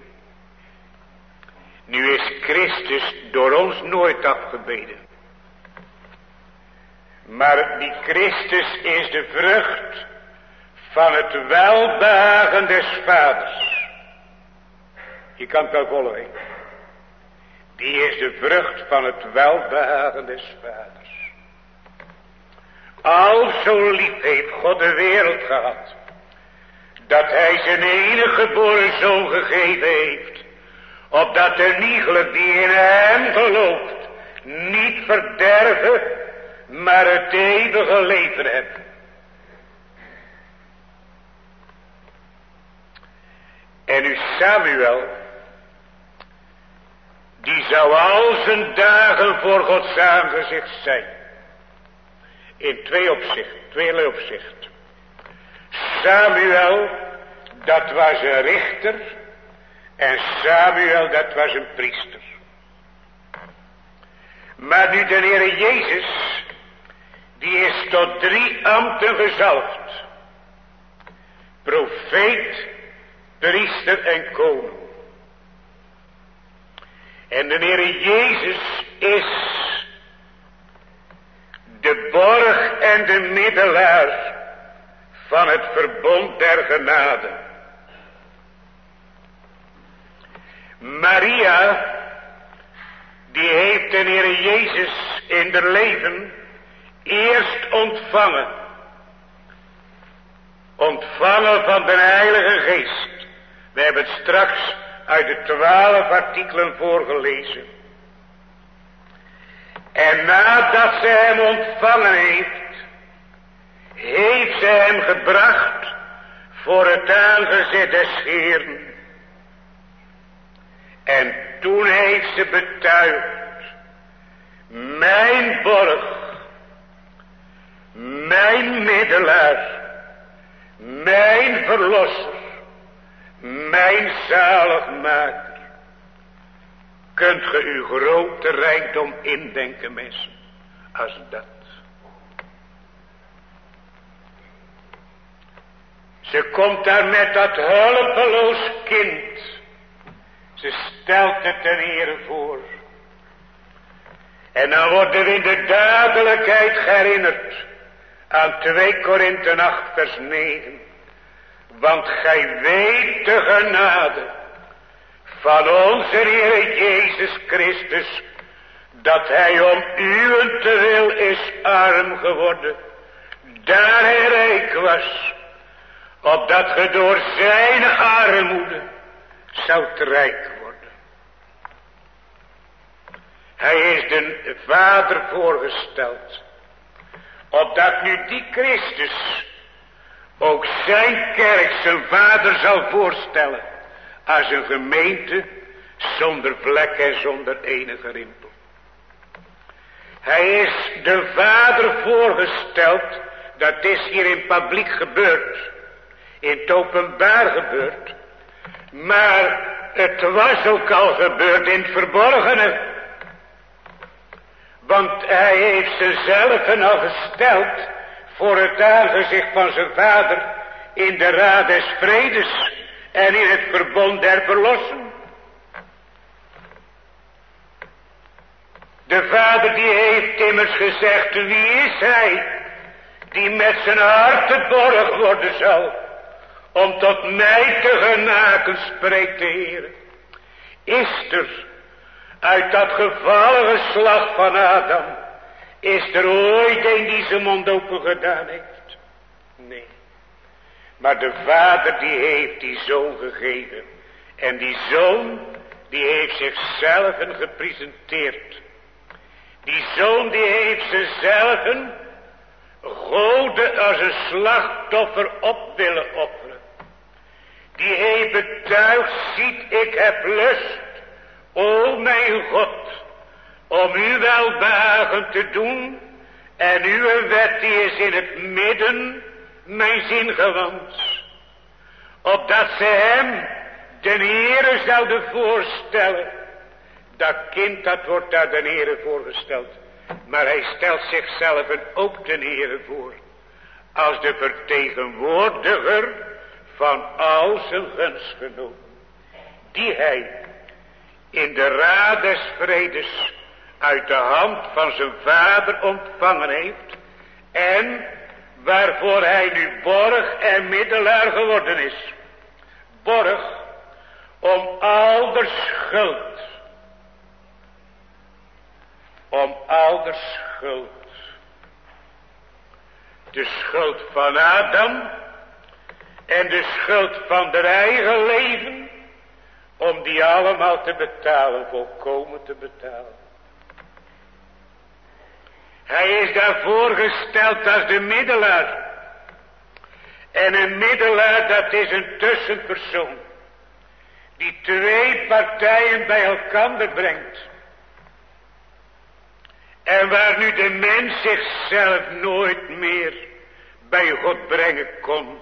Nu is Christus door ons nooit afgebeden. Maar die Christus is de vrucht van het welbehagen des Vaders. Je kan het wel volgen. Die is de vrucht van het welbehagen des Vaders. Al zo lief heeft God de wereld gehad, dat hij zijn enige geboren zoon gegeven heeft, opdat de iegelijk die in hem gelooft, niet verderven, maar het eeuwige leven hebben. En nu Samuel, die zou al zijn dagen voor Gods aangezicht zijn. In twee opzichten, tweeërlei opzicht. Samuel, dat was een richter. En Samuel, dat was een priester. Maar nu de Heere Jezus, die is tot drie ambten gezalfd. Profeet, priester en koning. En de Heere Jezus is de borg en de middelaar van het verbond der genade. Maria, die heeft de Heere Jezus in haar leven eerst ontvangen. Ontvangen van de Heilige Geest. We hebben het straks uit de twaalf artikelen voorgelezen. En nadat ze hem ontvangen heeft, heeft ze hem gebracht voor het aangezicht des Heeren. En toen heeft ze betuigd, mijn borg, mijn middelaar, mijn verlosser, mijn zaligmaker. Kunt ge uw grote rijkdom indenken, mensen, als dat. Ze komt daar met dat hulpeloos kind. Ze stelt het ten Heere voor. En dan worden we in de duidelijkheid herinnerd aan twee Korinthe acht vers negen. Want gij weet de genade van onze Heere Jezus Christus, dat hij om uwentwil is arm geworden, daar hij rijk was, opdat ge door zijn armoede zoudt rijk worden. Hij is de Vader voorgesteld, opdat nu die Christus ook zijn kerk zijn Vader zal voorstellen als een gemeente zonder vlek en zonder enige rimpel. Hij is de Vader voorgesteld, dat is hier in publiek gebeurd, in het openbaar gebeurd, maar het was ook al gebeurd in het verborgene. Want hij heeft zichzelf al gesteld voor het aangezicht van zijn Vader in de raad des vredes en in het verbond der verlossing. De Vader die heeft immers gezegd, wie is hij die met zijn hart het borg worden zal, om tot mij te genaken, spreekt de Heer. Is er uit dat gevallen geslacht van Adam, is er ooit een die zijn mond open gedaan heeft? Nee. Maar de Vader die heeft die Zoon gegeven. En die Zoon die heeft zichzelf gepresenteerd. Die Zoon die heeft zichzelf gode als een slachtoffer op willen offeren. Die heeft betuigd, ziet, ik heb lust, o mijn God, om u welbehagen te doen. En uw wet die is in het midden mijn zin gewand, opdat ze hem, de Heere, zouden voorstellen. Dat kind, dat wordt daar de Heere voorgesteld. Maar hij stelt zichzelf ook de Heere voor. Als de vertegenwoordiger van al zijn gunstgenoten. Die hij in de raad des vredes uit de hand van zijn vader ontvangen heeft. En waarvoor hij nu borg en middelaar geworden is. Borg om al de schuld. Om al de schuld. De schuld van Adam. En de schuld van de eigen leven. Om die allemaal te betalen. Volkomen te betalen. Hij is daarvoor gesteld als de middelaar. En een middelaar, dat is een tussenpersoon. Die twee partijen bij elkaar brengt. En waar nu de mens zichzelf nooit meer bij God brengen kon.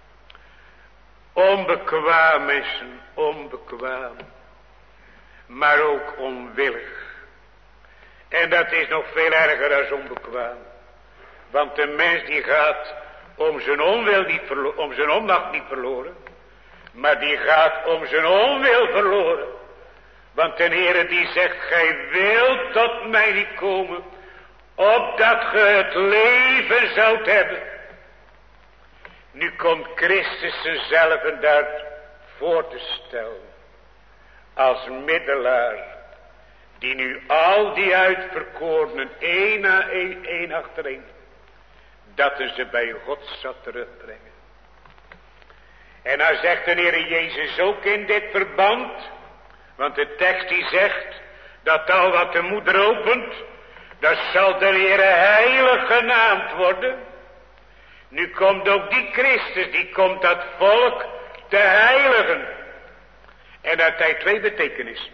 Onbekwaam is een onbekwaam. Maar ook onwillig. En dat is nog veel erger dan onbekwaam. Want de mens die gaat om zijn onwil niet verloren, om zijn onmacht niet verloren. Maar die gaat om zijn onwil verloren. Want de Heere die zegt, gij wilt tot mij niet komen, opdat ge het leven zoudt hebben. Nu komt Christus zichzelf daar voor te stellen. Als middelaar. Die nu al die uitverkorenen, één na één, één achtereen, dat ze bij God zal terugbrengen. En nou zegt de Heer Jezus ook in dit verband, want de tekst die zegt, dat al wat de moeder opent, dat zal de Heer heilig genaamd worden. Nu komt ook die Christus, die komt dat volk te heiligen. En dat heeft twee betekenissen.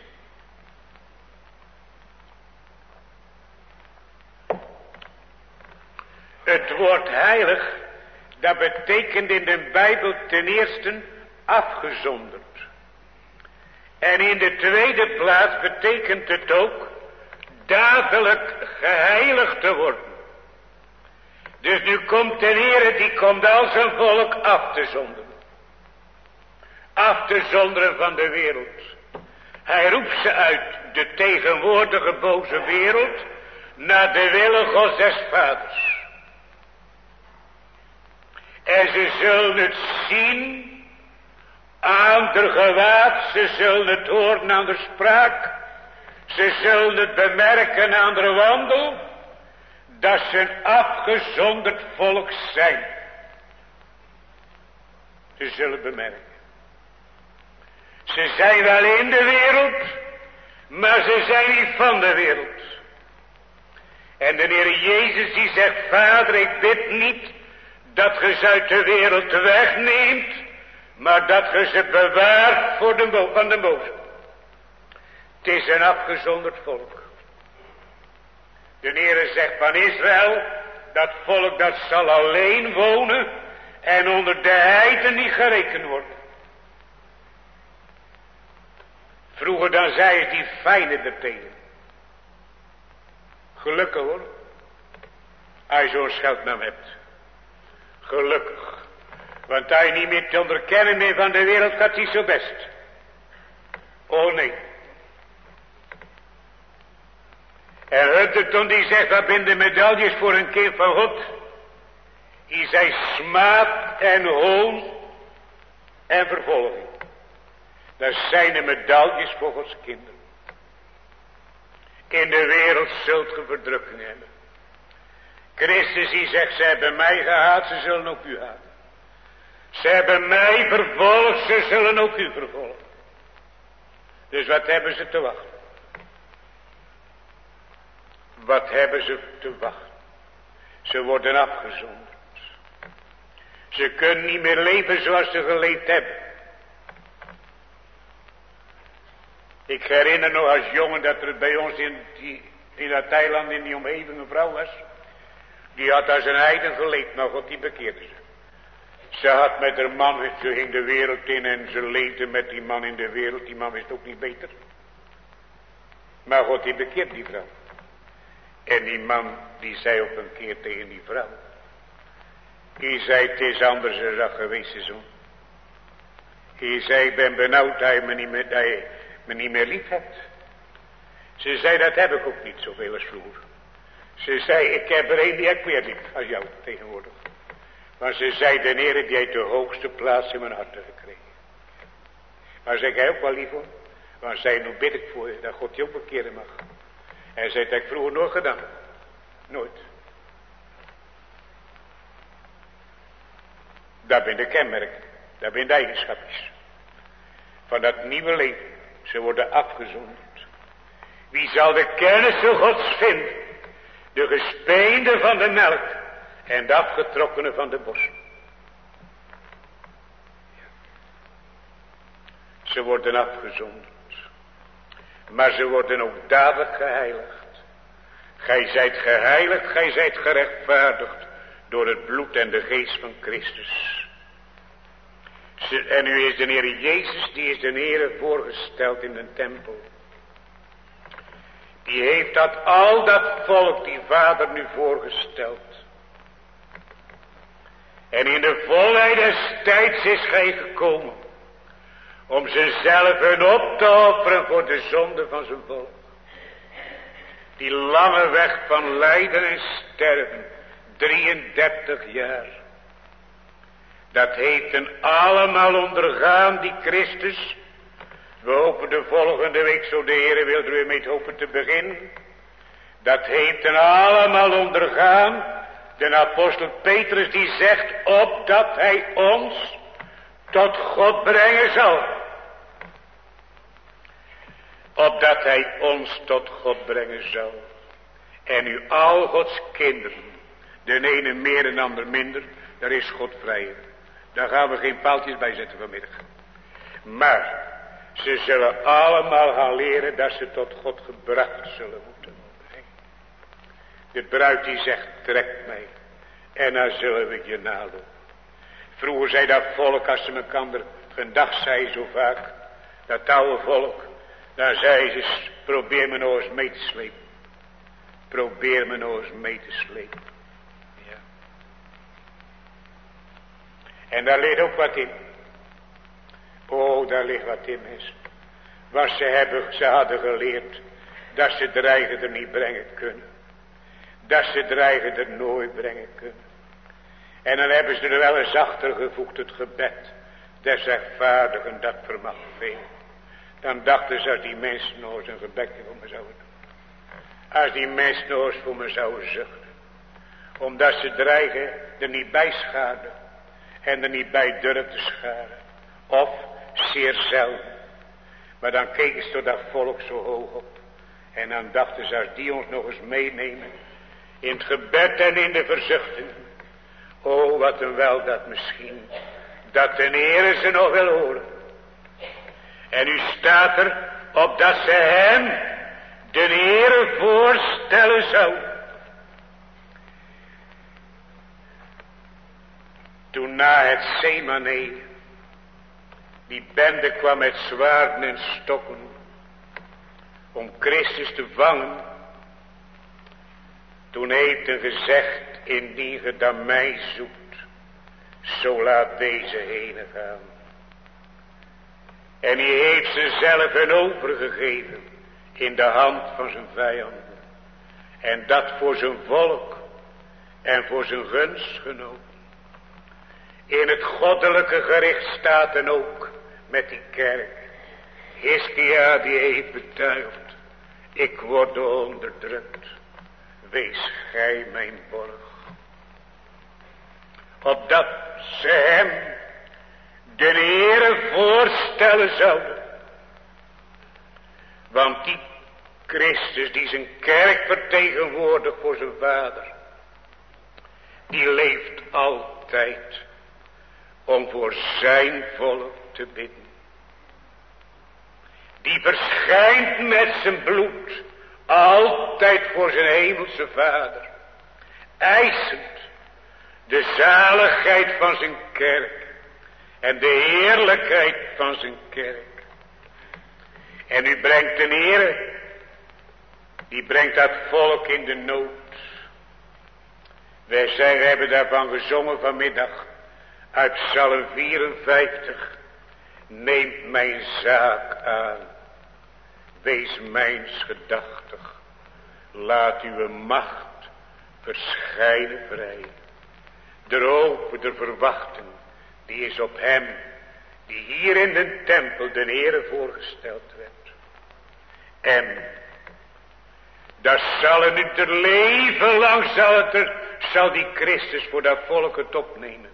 Het woord heilig, dat betekent in de Bijbel ten eerste afgezonderd. En in de tweede plaats betekent het ook dadelijk geheiligd te worden. Dus nu komt de Heere, die komt al zijn volk af te zonderen. Af te zonderen van de wereld. Hij roept ze uit de tegenwoordige boze wereld naar de wille Gods des Vaders. En ze zullen het zien aan de gewaad, ze zullen het horen aan de spraak, ze zullen het bemerken aan de wandel, dat ze een afgezonderd volk zijn. Ze zullen bemerken. Ze zijn wel in de wereld, maar ze zijn niet van de wereld. En de Heer Jezus die zegt, Vader, ik bid niet dat ge ze uit de wereld wegneemt, maar dat ge ze bewaart voor de, van de boze. Het is een afgezonderd volk. De Heer zegt van Israël, dat volk dat zal alleen wonen en onder de heiden niet gerekend worden. Vroeger dan zei je die fijne ertegen. Gelukkig hoor, als je zo'n scheldnaam hebt. Gelukkig. Want als je niet meer te onderkennen bent van de wereld, gaat die zo best. Oh nee. En Hutterton die zegt, wat zijn de medailles voor een kind van God? Die zijn smaad en hoon en vervolging. Dat zijn de medailles voor Gods kinderen. In de wereld zult ge verdrukking hebben. Christus die zegt, ze hebben mij gehaat, ze zullen ook u haten. Ze hebben mij vervolgd, ze zullen ook u vervolgen. Dus wat hebben ze te wachten? Wat hebben ze te wachten? Ze worden afgezonderd. Ze kunnen niet meer leven zoals ze geleefd hebben. Ik herinner nog als jongen dat er bij ons in, die, in dat eiland in die omgeving een vrouw was. Die had als een heiden geleefd, maar God die bekeerde ze. Ze had met haar man, ze ging de wereld in en ze leefde met die man in de wereld. Die man wist ook niet beter. Maar God die bekeert die vrouw. En die man die zei op een keer tegen die vrouw. Die zei, het is anders dan dat geweest is. Die zei, ik ben benauwd dat je me niet meer, dat je me niet meer lief hebt. Ze zei, dat heb ik ook niet zoveel als vroeger. Ze zei, ik heb er een die ik meer lief als jou tegenwoordig. Maar ze zei, de Heer die heeft de hoogste plaats in mijn hart gekregen. Maar zeg hij ook wel lief hoor. Want zei, nu bid ik voor je, dat God je ook bekeren mag. En zei, dat heb ik vroeger nooit gedaan. Nooit. Dat zijn de kenmerken. Dat zijn de eigenschapjes. Van dat nieuwe leven. Ze worden afgezonderd. Wie zal de kennis van Gods vinden? De gespeende van de melk. En de afgetrokkene van de borst. Ze worden afgezonderd. Maar ze worden ook dadelijk geheiligd. Gij zijt geheiligd, gij zijt gerechtvaardigd. Door het bloed en de geest van Christus. Ze, en nu is de Heer Jezus, die is de Heer voorgesteld in de tempel. Die heeft dat al dat volk, die Vader nu voorgesteld. En in de volheid des tijds is gij gekomen. Om zichzelf op te offeren voor de zonde van zijn volk. Die lange weg van lijden en sterven. drieëndertig jaar. Dat heeft hen allemaal ondergaan, die Christus. We hopen de volgende week, zo de Heer wil, er weer mee hopen te beginnen. Dat heeft hen allemaal ondergaan. De apostel Petrus die zegt, opdat hij ons tot God brengen zal. Opdat hij ons tot God brengen zal. En u al Gods kinderen, de ene meer en de ander minder, daar is God vrij. Daar gaan we geen paaltjes bij zetten vanmiddag. Maar ze zullen allemaal gaan leren dat ze tot God gebracht zullen moeten worden. De bruid die zegt, trek mij. En dan zullen we je nalopen. Vroeger zei dat volk, als ze mekander gedag zei zo vaak, dat oude volk, dan zei ze, probeer me nou eens mee te slepen. Probeer me nou eens mee te slepen. Ja. En daar ligt ook wat in. Oh, daar ligt wat in, mensen. Want ze, hebben, ze hadden geleerd dat ze dreigen er niet brengen kunnen. Dat ze dreigen er nooit brengen kunnen. En dan hebben ze er wel eens achter gevoegd, het gebed des rechtvaardigen, dat vermag veel. Dan dachten ze, als die mensen nog eens een gebedje voor me zouden doen. Als die mensen nog eens voor me zouden zuchten. Omdat ze dreigen er niet bij schaden. En er niet bij durven te scharen. Of zeer zelden. Maar dan keken ze tot dat volk zo hoog op. En dan dachten ze, als die ons nog eens meenemen. In het gebed en in de verzuchting. Oh, wat een wel dat misschien. Dat de Heer ze nog wil horen. En nu staat er, opdat ze hem, de Heer, voorstellen zou. Toen na het Semanee, die bende kwam met zwaarden en stokken, om Christus te vangen. Toen heeft hij gezegd, indien ge dan mij zoekt, zo laat deze heen gaan. En hij heeft zichzelf een overgegeven in de hand van zijn vijanden. En dat voor zijn volk en voor zijn gunstgenoten. In het goddelijke gericht staat en ook met die kerk. Hiskia die heeft betuigd, ik word onderdrukt. Wees gij mijn borg. Opdat ze hem, de Heere, voorstellen zouden. Want die Christus die zijn kerk vertegenwoordigt voor zijn Vader. Die leeft altijd om voor zijn volk te bidden. Die verschijnt met zijn bloed altijd voor zijn hemelse Vader. Eisend de zaligheid van zijn kerk en de heerlijkheid van zijn kerk. En u brengt de Heere, die brengt dat volk in de nood. Wij zijn, we hebben daarvan gezongen vanmiddag uit Psalm vierenvijftig. Neemt mijn zaak aan, wees mijns gedachtig, laat uw macht verschijnen vrij. De hoop, de verwachting, die is op hem, die hier in de tempel de Heere voorgesteld werd. En daar zal het nu ter leven lang zal, het er, zal die Christus voor dat volk het opnemen.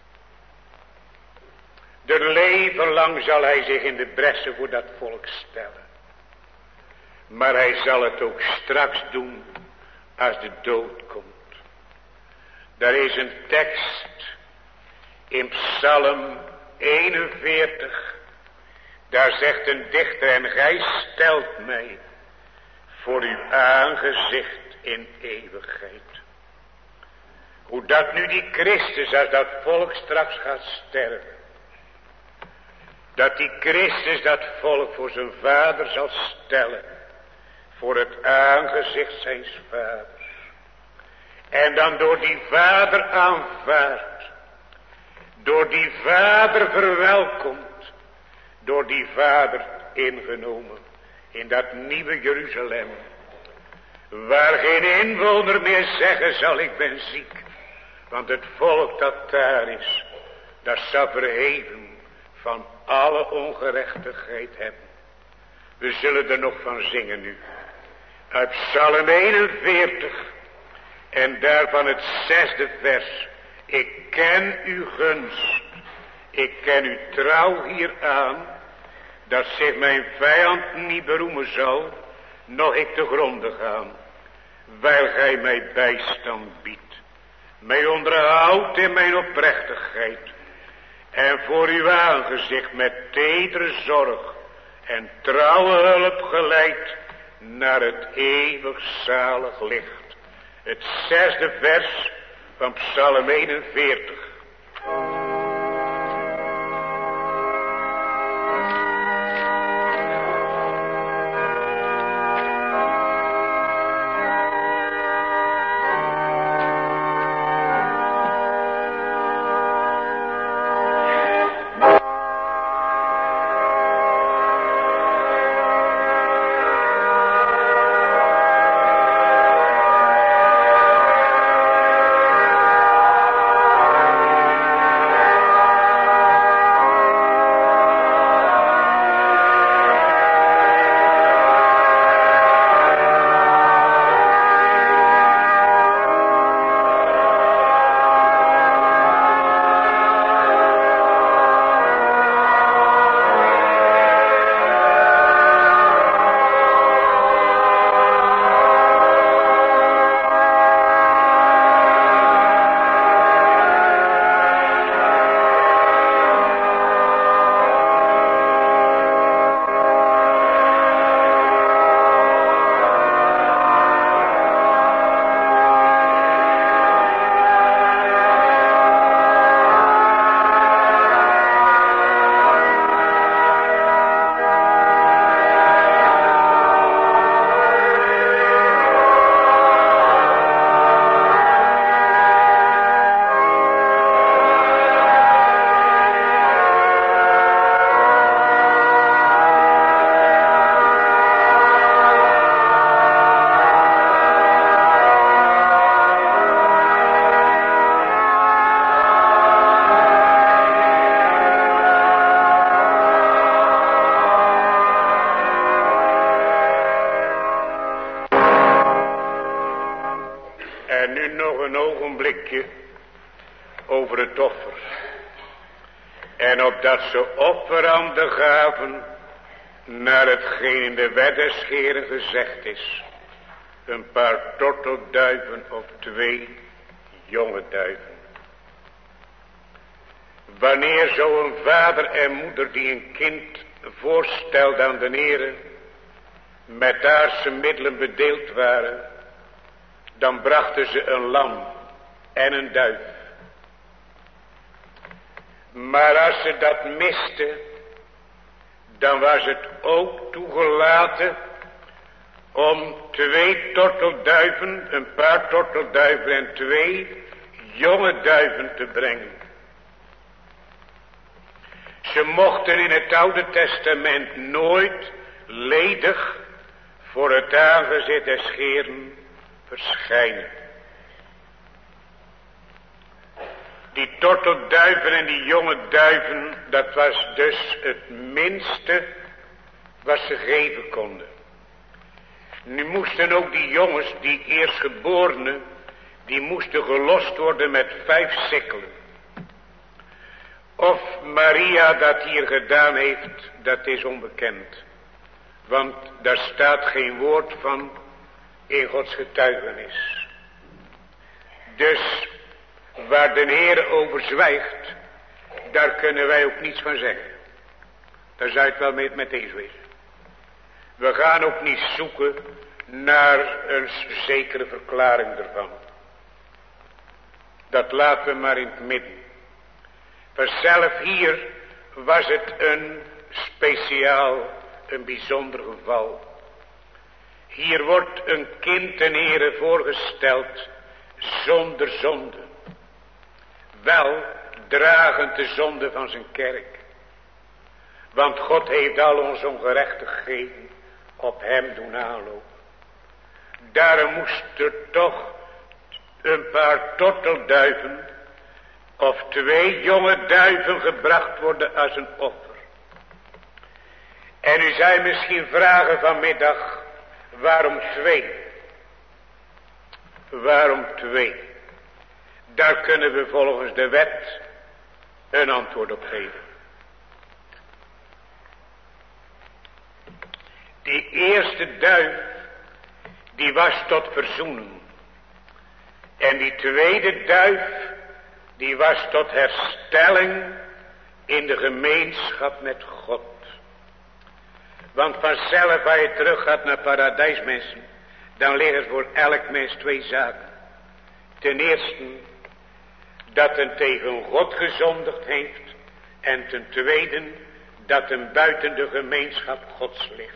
Der leven lang zal hij zich in de bressen voor dat volk stellen. Maar hij zal het ook straks doen als de dood komt. Daar is een tekst in Psalm eenenveertig. Daar zegt een dichter, en gij stelt mij voor uw aangezicht in eeuwigheid. Hoe dat nu die Christus, als dat volk straks gaat sterven, dat die Christus dat volk voor zijn vader zal stellen, voor het aangezicht zijns vaders. En dan door die vader aanvaard, door die vader verwelkomd, door die vader ingenomen in dat nieuwe Jeruzalem, waar geen inwoner meer zeggen zal ik ben ziek, want het volk dat daar is, dat zal verheven van alle ongerechtigheid hebben. We zullen er nog van zingen nu. Uit Psalm eenenveertig. En daarvan het zesde vers. Ik ken uw gunst. Ik ken uw trouw hieraan. Dat zich mijn vijand niet beroemen zal. Nog ik te gronde gaan. Wijl gij mij bijstand biedt. Mij onderhoudt in mijn oprechtigheid. En voor uw aangezicht met tedere zorg en trouwe hulp geleid naar het eeuwig zalig licht. Het zesde vers van Psalm eenenveertig. Dat ze offeranden gaven naar hetgeen in de wet des Heeren gezegd is. Een paar tortelduiven of twee jonge duiven. Wanneer zo'n vader en moeder die een kind voorstelde aan de Heere, met aardse middelen bedeeld waren, dan brachten ze een lam en een duif Maar als ze dat miste, dan was het ook toegelaten om twee tortelduiven, een paar tortelduiven en twee jonge duiven te brengen. Ze mochten in het Oude Testament nooit ledig voor het aangezicht des Heeren verschijnen. Die tortelduiven en die jonge duiven, dat was dus het minste wat ze geven konden. Nu moesten ook die jongens, die eerstgeborenen, die moesten gelost worden met vijf sikkelen. Of Maria dat hier gedaan heeft, dat is onbekend. Want daar staat geen woord van in Gods getuigenis. Dus waar de Heer over zwijgt, daar kunnen wij ook niets van zeggen. Daar zou het wel mee met eens wezen. We gaan ook niet zoeken naar een zekere verklaring ervan. Dat laten we maar in het midden. Vanzelf hier was het een speciaal, een bijzonder geval. Hier wordt een kind ten Heere voorgesteld zonder zonde. Wel dragend de zonde van zijn kerk. Want God heeft al onze ongerechtigheden op hem doen aanlopen. Daarom moest er toch een paar tortelduiven of twee jonge duiven gebracht worden als een offer. En u zou misschien vragen vanmiddag, waarom twee? Waarom twee? Daar kunnen we volgens de wet een antwoord op geven. Die eerste duif, die was tot verzoening. En die tweede duif, die was tot herstelling in de gemeenschap met God. Want vanzelf, als je terug gaat naar paradijsmensen, dan liggen voor elk mens twee zaken. Ten eerste, dat een tegen God gezondigd heeft. En ten tweede, dat een buiten de gemeenschap Gods ligt.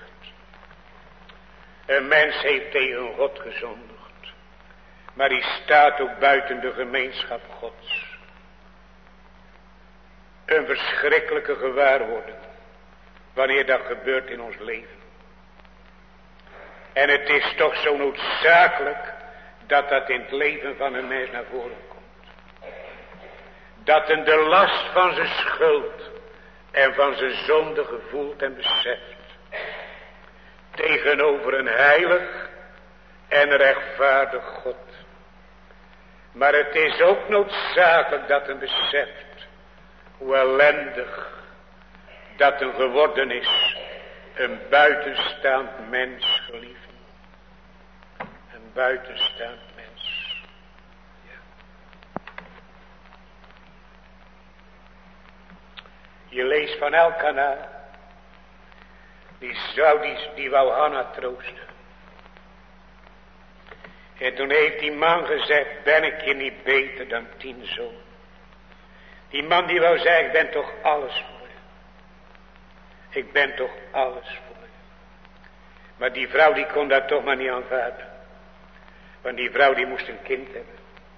Een mens heeft tegen God gezondigd. Maar die staat ook buiten de gemeenschap Gods. Een verschrikkelijke gewaarwording. Wanneer dat gebeurt in ons leven. En het is toch zo noodzakelijk dat dat in het leven van een mens naar voren komt. Dat een de last van zijn schuld en van zijn zonde gevoelt en beseft. Tegenover een heilig en rechtvaardig God. Maar het is ook noodzakelijk dat een beseft hoe ellendig dat een geworden is, een buitenstaand mens, geliefd. Een buitenstaand mens. Ja. Je leest van Elkana, die zou, die, die wou Hanna troosten. En toen heeft die man gezegd, ben ik je niet beter dan tien zonen? Die man die wou zeggen, ik ben toch alles voor je. Ik ben toch alles voor je. Maar die vrouw die kon dat toch maar niet aanvaarden. Want die vrouw die moest een kind hebben.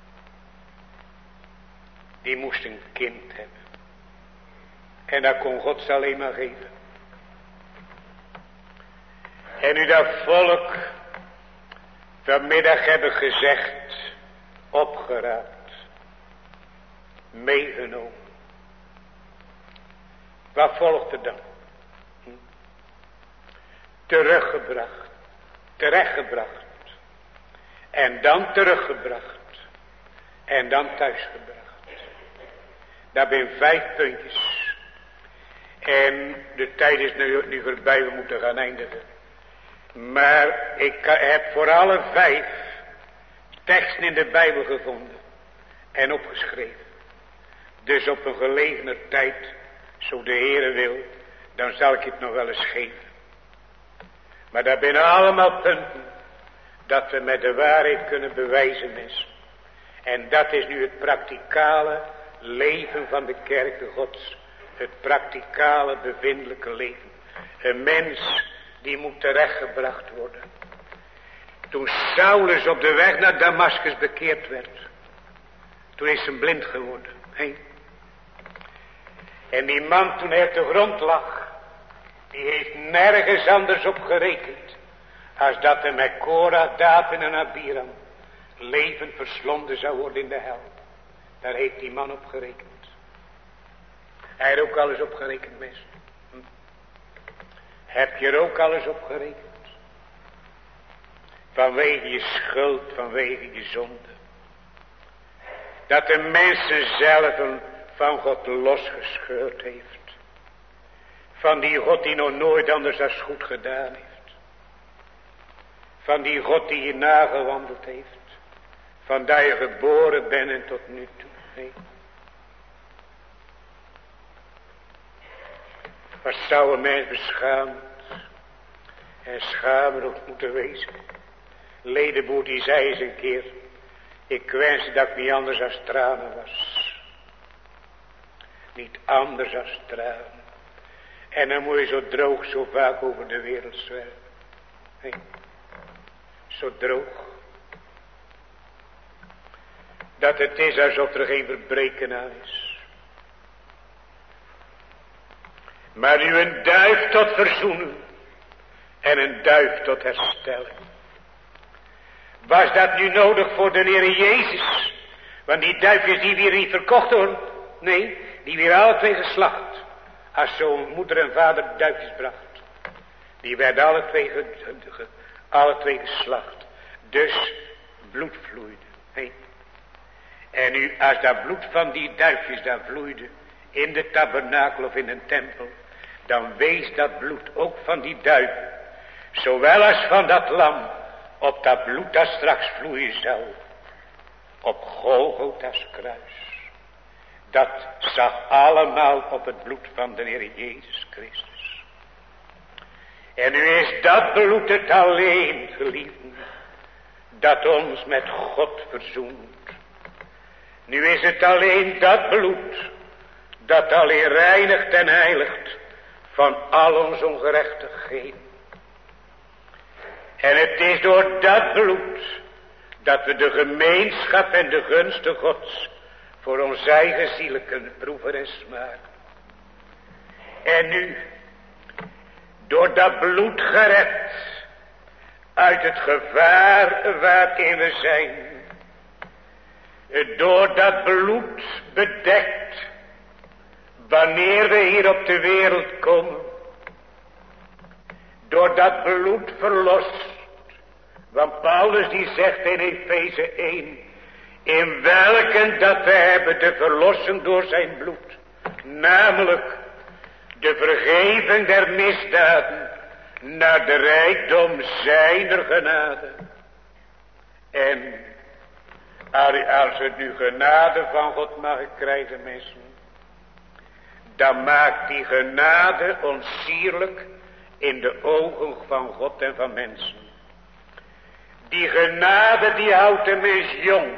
Die moest een kind hebben. En dat kon God ze alleen maar geven. En nu dat volk vanmiddag hebben gezegd, opgeraapt, meegenomen. Wat volgt er dan? Hm? Teruggebracht, terechtgebracht. En dan teruggebracht. En dan thuisgebracht. Daar zijn vijf puntjes. En de tijd is nu, nu voorbij, we moeten gaan eindigen. Maar ik heb voor alle vijf teksten in de Bijbel gevonden. En opgeschreven. Dus op een gelegener tijd, zo de Heere wil, dan zal ik het nog wel eens geven. Maar daar zijn allemaal punten dat we met de waarheid kunnen bewijzen, mensen. En dat is nu het praktikale leven van de kerk de Gods. Het praktikale, bevindelijke leven. Een mens die moet terechtgebracht worden. Toen Saulus op de weg naar Damaskus bekeerd werd. Toen is hij blind geworden. He? En die man toen hij op de grond lag. Die heeft nergens anders op gerekend. Als dat hij met Korah, Dathan en Abiram levend verslonden zou worden in de hel. Daar heeft die man op gerekend. Hij heeft ook alles op gerekend, mensen. Hm. Heb je er ook alles op gerekend? Vanwege je schuld, vanwege je zonde. Dat de mensen zelf van God losgescheurd heeft. Van die God die nog nooit anders als goed gedaan heeft. Van die God die je nagewandeld heeft. Van dat je geboren bent en tot nu toe. Nee. Wat zou een mens beschaamd en schamer ook moeten wezen. Ledenboer die zei eens een keer. Ik wens dat ik niet anders als tranen was. Niet anders als tranen. En dan moet je zo droog zo vaak over de wereld zwerven. Nee. Zo droog. Dat het is alsof er geen verbreken aan is. Maar nu een duif tot verzoening. En een duif tot herstelling. Was dat nu nodig voor de Heer Jezus? Want die duifjes die weer niet verkocht worden. Nee, die weer alle twee geslacht. Als zo'n moeder en vader duifjes bracht. Die werden alle twee, ge, ge, ge, alle twee geslacht. Dus bloed vloeide. Nee. En nu als dat bloed van die duifjes daar vloeide. In de tabernakel of in een tempel. Dan wees dat bloed ook van die duiven. Zowel als van dat lam. Op dat bloed dat straks vloeien zou. Op Golgotha's kruis. Dat zag allemaal op het bloed van de Heer Jezus Christus. En nu is dat bloed het alleen, geliefden, dat ons met God verzoent. Nu is het alleen dat bloed, dat alleen reinigt en heiligt van al onze ongerechtigheden. En het is door dat bloed dat we de gemeenschap en de gunsten Gods voor ons eigen zielen kunnen proeven en smaken. En nu, door dat bloed gered, uit het gevaar waarin we zijn, door dat bloed bedekt, wanneer we hier op de wereld komen, door dat bloed verlost. Want Paulus die zegt in Efeze één, in welke dat we hebben de verlossing door zijn bloed, namelijk de vergeving der misdaden naar de rijkdom zijner genade. En als we nu genade van God mag krijgen, mensen, dan maakt die genade ons sierlijk in de ogen van God en van mensen. Die genade die houdt de mens jong.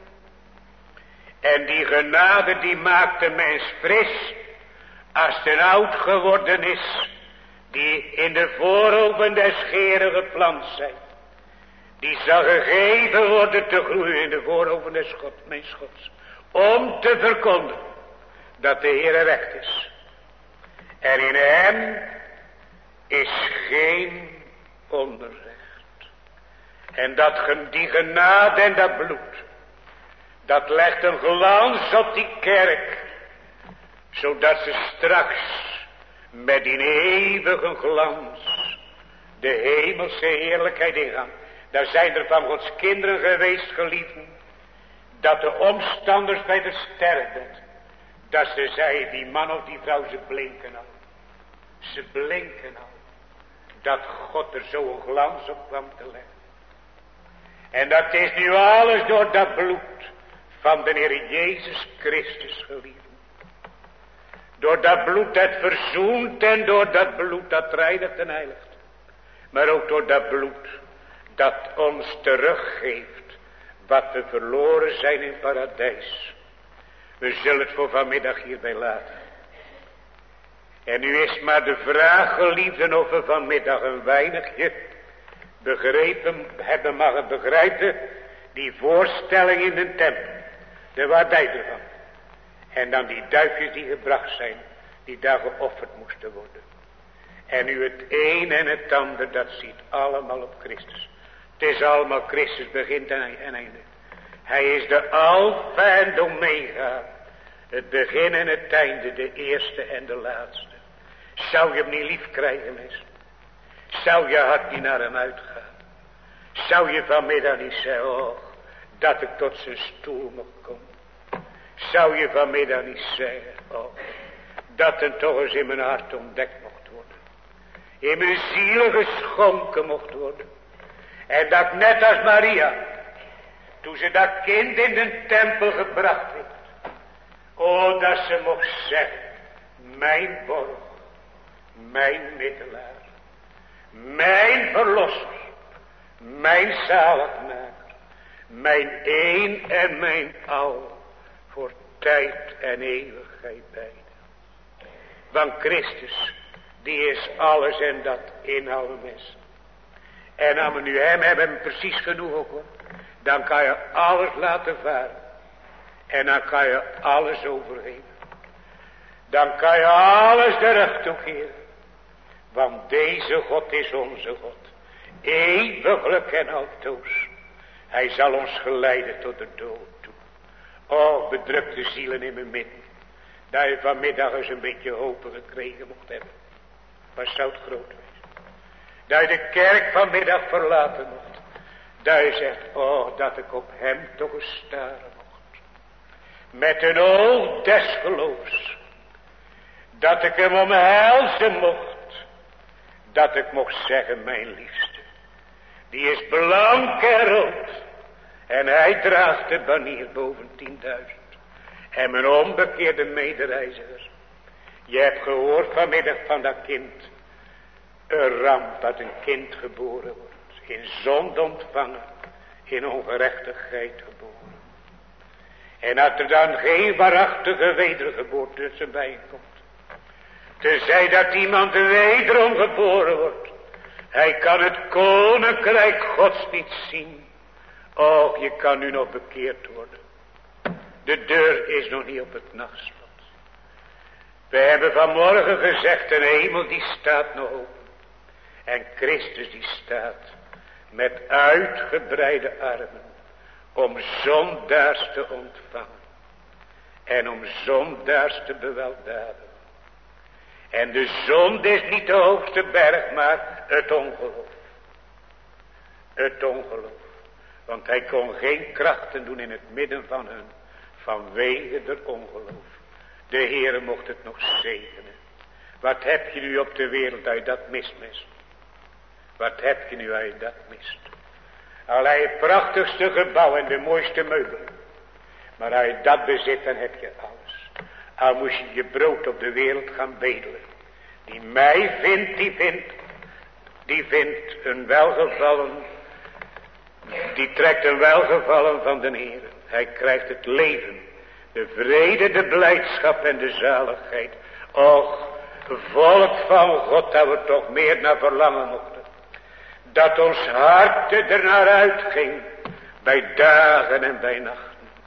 En die genade die maakt de mens fris. Als ten oud geworden is. Die in de voorhoven des Heeren geplant zijn. Die zal gegeven worden te groeien in de voorhoven des God, mens Gods. Om te verkondigen dat de Heere recht is. En in hem is geen onrecht. En dat die genade en dat bloed, dat legt een glans op die kerk, zodat ze straks met die eeuwige glans de hemelse heerlijkheid ingaan. Daar zijn er van Gods kinderen geweest, geliefden, dat de omstanders bij de sterfbed, dat ze zeiden, die man of die vrouw, ze blinken al. Ze blinken al. Dat God er zo een glans op kwam te leggen. En dat is nu alles door dat bloed van de Heer Jezus Christus, geliefden. Door dat bloed dat verzoent en door dat bloed dat reinigt en heiligt. Maar ook door dat bloed dat ons teruggeeft wat we verloren zijn in paradijs. We zullen het voor vanmiddag hierbij laten. En nu is maar de vraag, geliefden, of we vanmiddag een weinigje begrepen hebben mogen begrijpen die voorstelling in de tempel. De waardij ervan. En dan die duifjes die gebracht zijn, die daar geofferd moesten worden. En nu het een en het ander, dat ziet allemaal op Christus. Het is allemaal Christus begint en einde. Hij is de Alpha en de Omega. Het begin en het einde, de eerste en de laatste. Zou je hem niet lief krijgen, mensen? Zou je hart niet naar hem uitgaan? Zou je vanmiddag niet zeggen, oh, dat ik tot zijn stoel mocht komen? Zou je vanmiddag niet zeggen, oh, dat hem toch eens in mijn hart ontdekt mocht worden? In mijn ziel geschonken mocht worden. En dat net als Maria, toen ze dat kind in de tempel gebracht heeft. Oh, dat ze mocht zeggen, mijn borg, mijn middelaar, mijn verlosser, mijn zaligmaker, mijn een en mijn al, voor tijd en eeuwigheid beide. Want Christus, die is alles en dat in alle mensen. En als we nu hem hebben, precies genoeg ook hoor, dan kan je alles laten varen. En dan kan je alles overgeven. Dan kan je alles de rug toekeren. Want deze God is onze God. Eeuwiglijk en altoos. Hij zal ons geleiden tot de dood toe. O, bedrukte zielen in mijn midden. Dat je vanmiddag eens een beetje hopen gekregen mocht hebben. Wat zou het groot wezen. Dat je de kerk vanmiddag verlaten mocht. Dat je zegt, oh, dat ik op hem toch eens staren mocht. Met een oog des geloofs. Dat ik hem omhelzen mocht. Dat ik mocht zeggen, mijn liefste. Die is blank en rood. En hij draagt de banier boven tienduizend. En mijn onbekeerde medereizigers. Je hebt gehoord vanmiddag van dat kind. Een ramp dat een kind geboren wordt. In zonde ontvangen. In ongerechtigheid geboren. En dat er dan geen waarachtige wedergeboorte tussen bij komt. Tenzij dat iemand wederom geboren wordt. Hij kan het koninkrijk Gods niet zien. Och, je kan nu nog bekeerd worden. De deur is nog niet op het nachtslot. We hebben vanmorgen gezegd, de hemel die staat nog open. En Christus die staat met uitgebreide armen. Om zondaars te ontvangen. En om zondaars te beweldadigen. En de zonde is niet de hoogste berg, maar het ongeloof. Het ongeloof. Want hij kon geen krachten doen in het midden van hen. Vanwege het ongeloof. De Heere mocht het nog zegenen. Wat heb je nu op de wereld dat je dat mist, mist? Wat heb je nu als je dat mist? Allerlei het prachtigste gebouw en de mooiste meubelen. Maar als je dat bezit, dan heb je alles. Al moest je je brood op de wereld gaan bedelen. Die mij vindt, die vindt, die vindt een welgevallen, die trekt een welgevallen van de Heer. Hij krijgt het leven, de vrede, de blijdschap en de zaligheid. Och, volk van God, dat we toch meer naar verlangen mochten. Dat ons hart er naar uitging, bij dagen en bij nachten.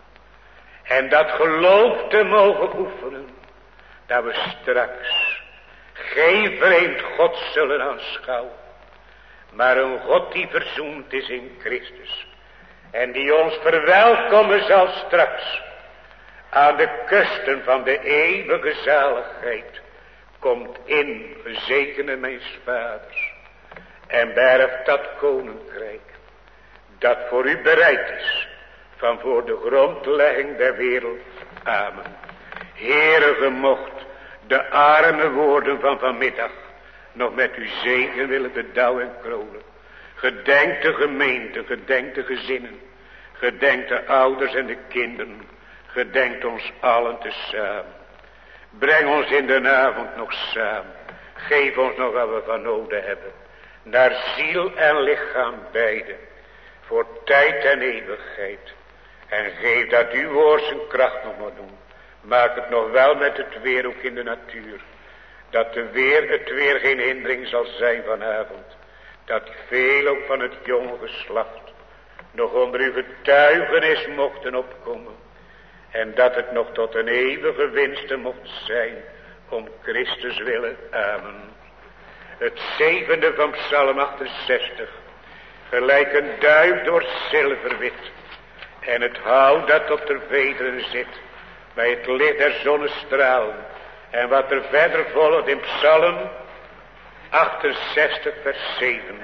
En dat geloof te mogen oefenen, dat we straks geen vreemd God zullen aanschouwen, maar een God die verzoend is in Christus. En die ons verwelkomen zal straks aan de kusten van de eeuwige zaligheid. Komt in, gezegende mijn vaders, en bergt dat koninkrijk, dat voor u bereid is, van voor de grondlegging der wereld. Amen. Heere, ge mocht de arme woorden van vanmiddag nog met uw zegen willen bedouwen en kronen. Gedenk de gemeente, gedenk de gezinnen, gedenk de ouders en de kinderen, gedenk ons allen tezamen. Breng ons in de avond nog samen, geef ons nog wat we van nodig hebben, naar ziel en lichaam beide, voor tijd en eeuwigheid. En geef dat uw woord zijn kracht nog maar doen. Maak het nog wel met het weer ook in de natuur. Dat de weer, het weer geen hindering zal zijn vanavond. Dat veel ook van het jonge geslacht nog onder uw getuigenis mochten opkomen. En dat het nog tot een eeuwige winste mocht zijn om Christus willen. Amen. Het zevende van Psalm achtenzestig. Gelijk een duif door zilverwit. En het hout dat op de vederen zit. Bij het licht der zonnestralen. En wat er verder volgt in Psalm achtenzestig vers zeven.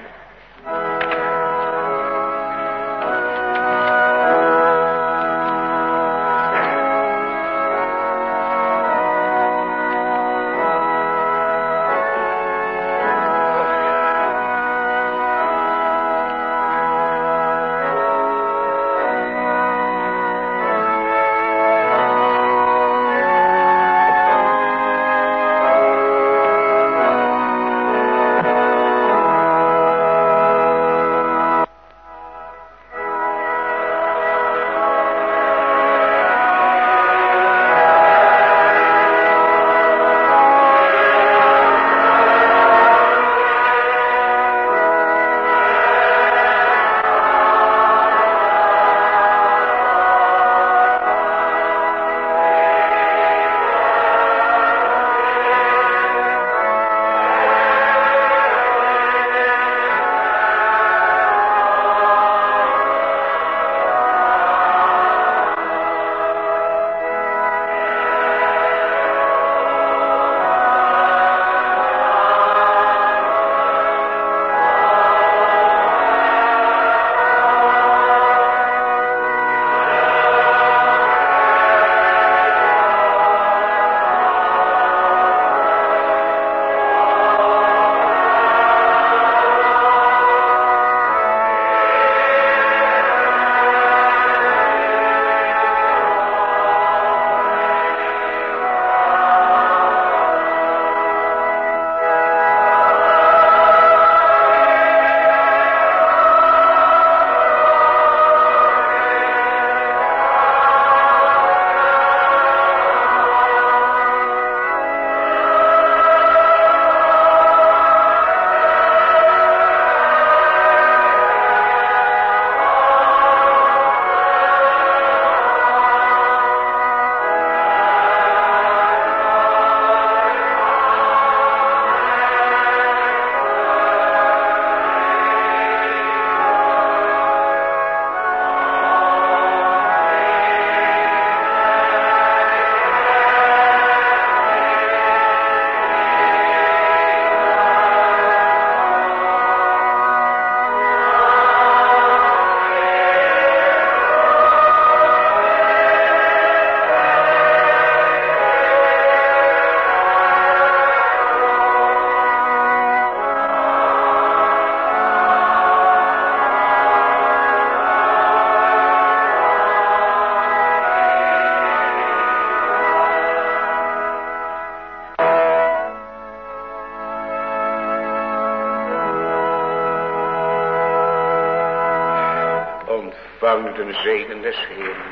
Ontvang de zegen des Heeren.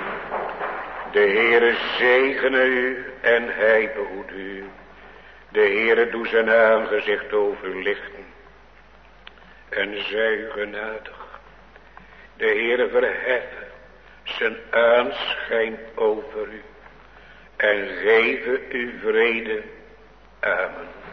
De Heere zegene u en hij behoede u. De Heere doe zijn aangezicht over u lichten en zij u genadig. De Heere verheffen zijn aanschijn over u en geven u vrede. Amen.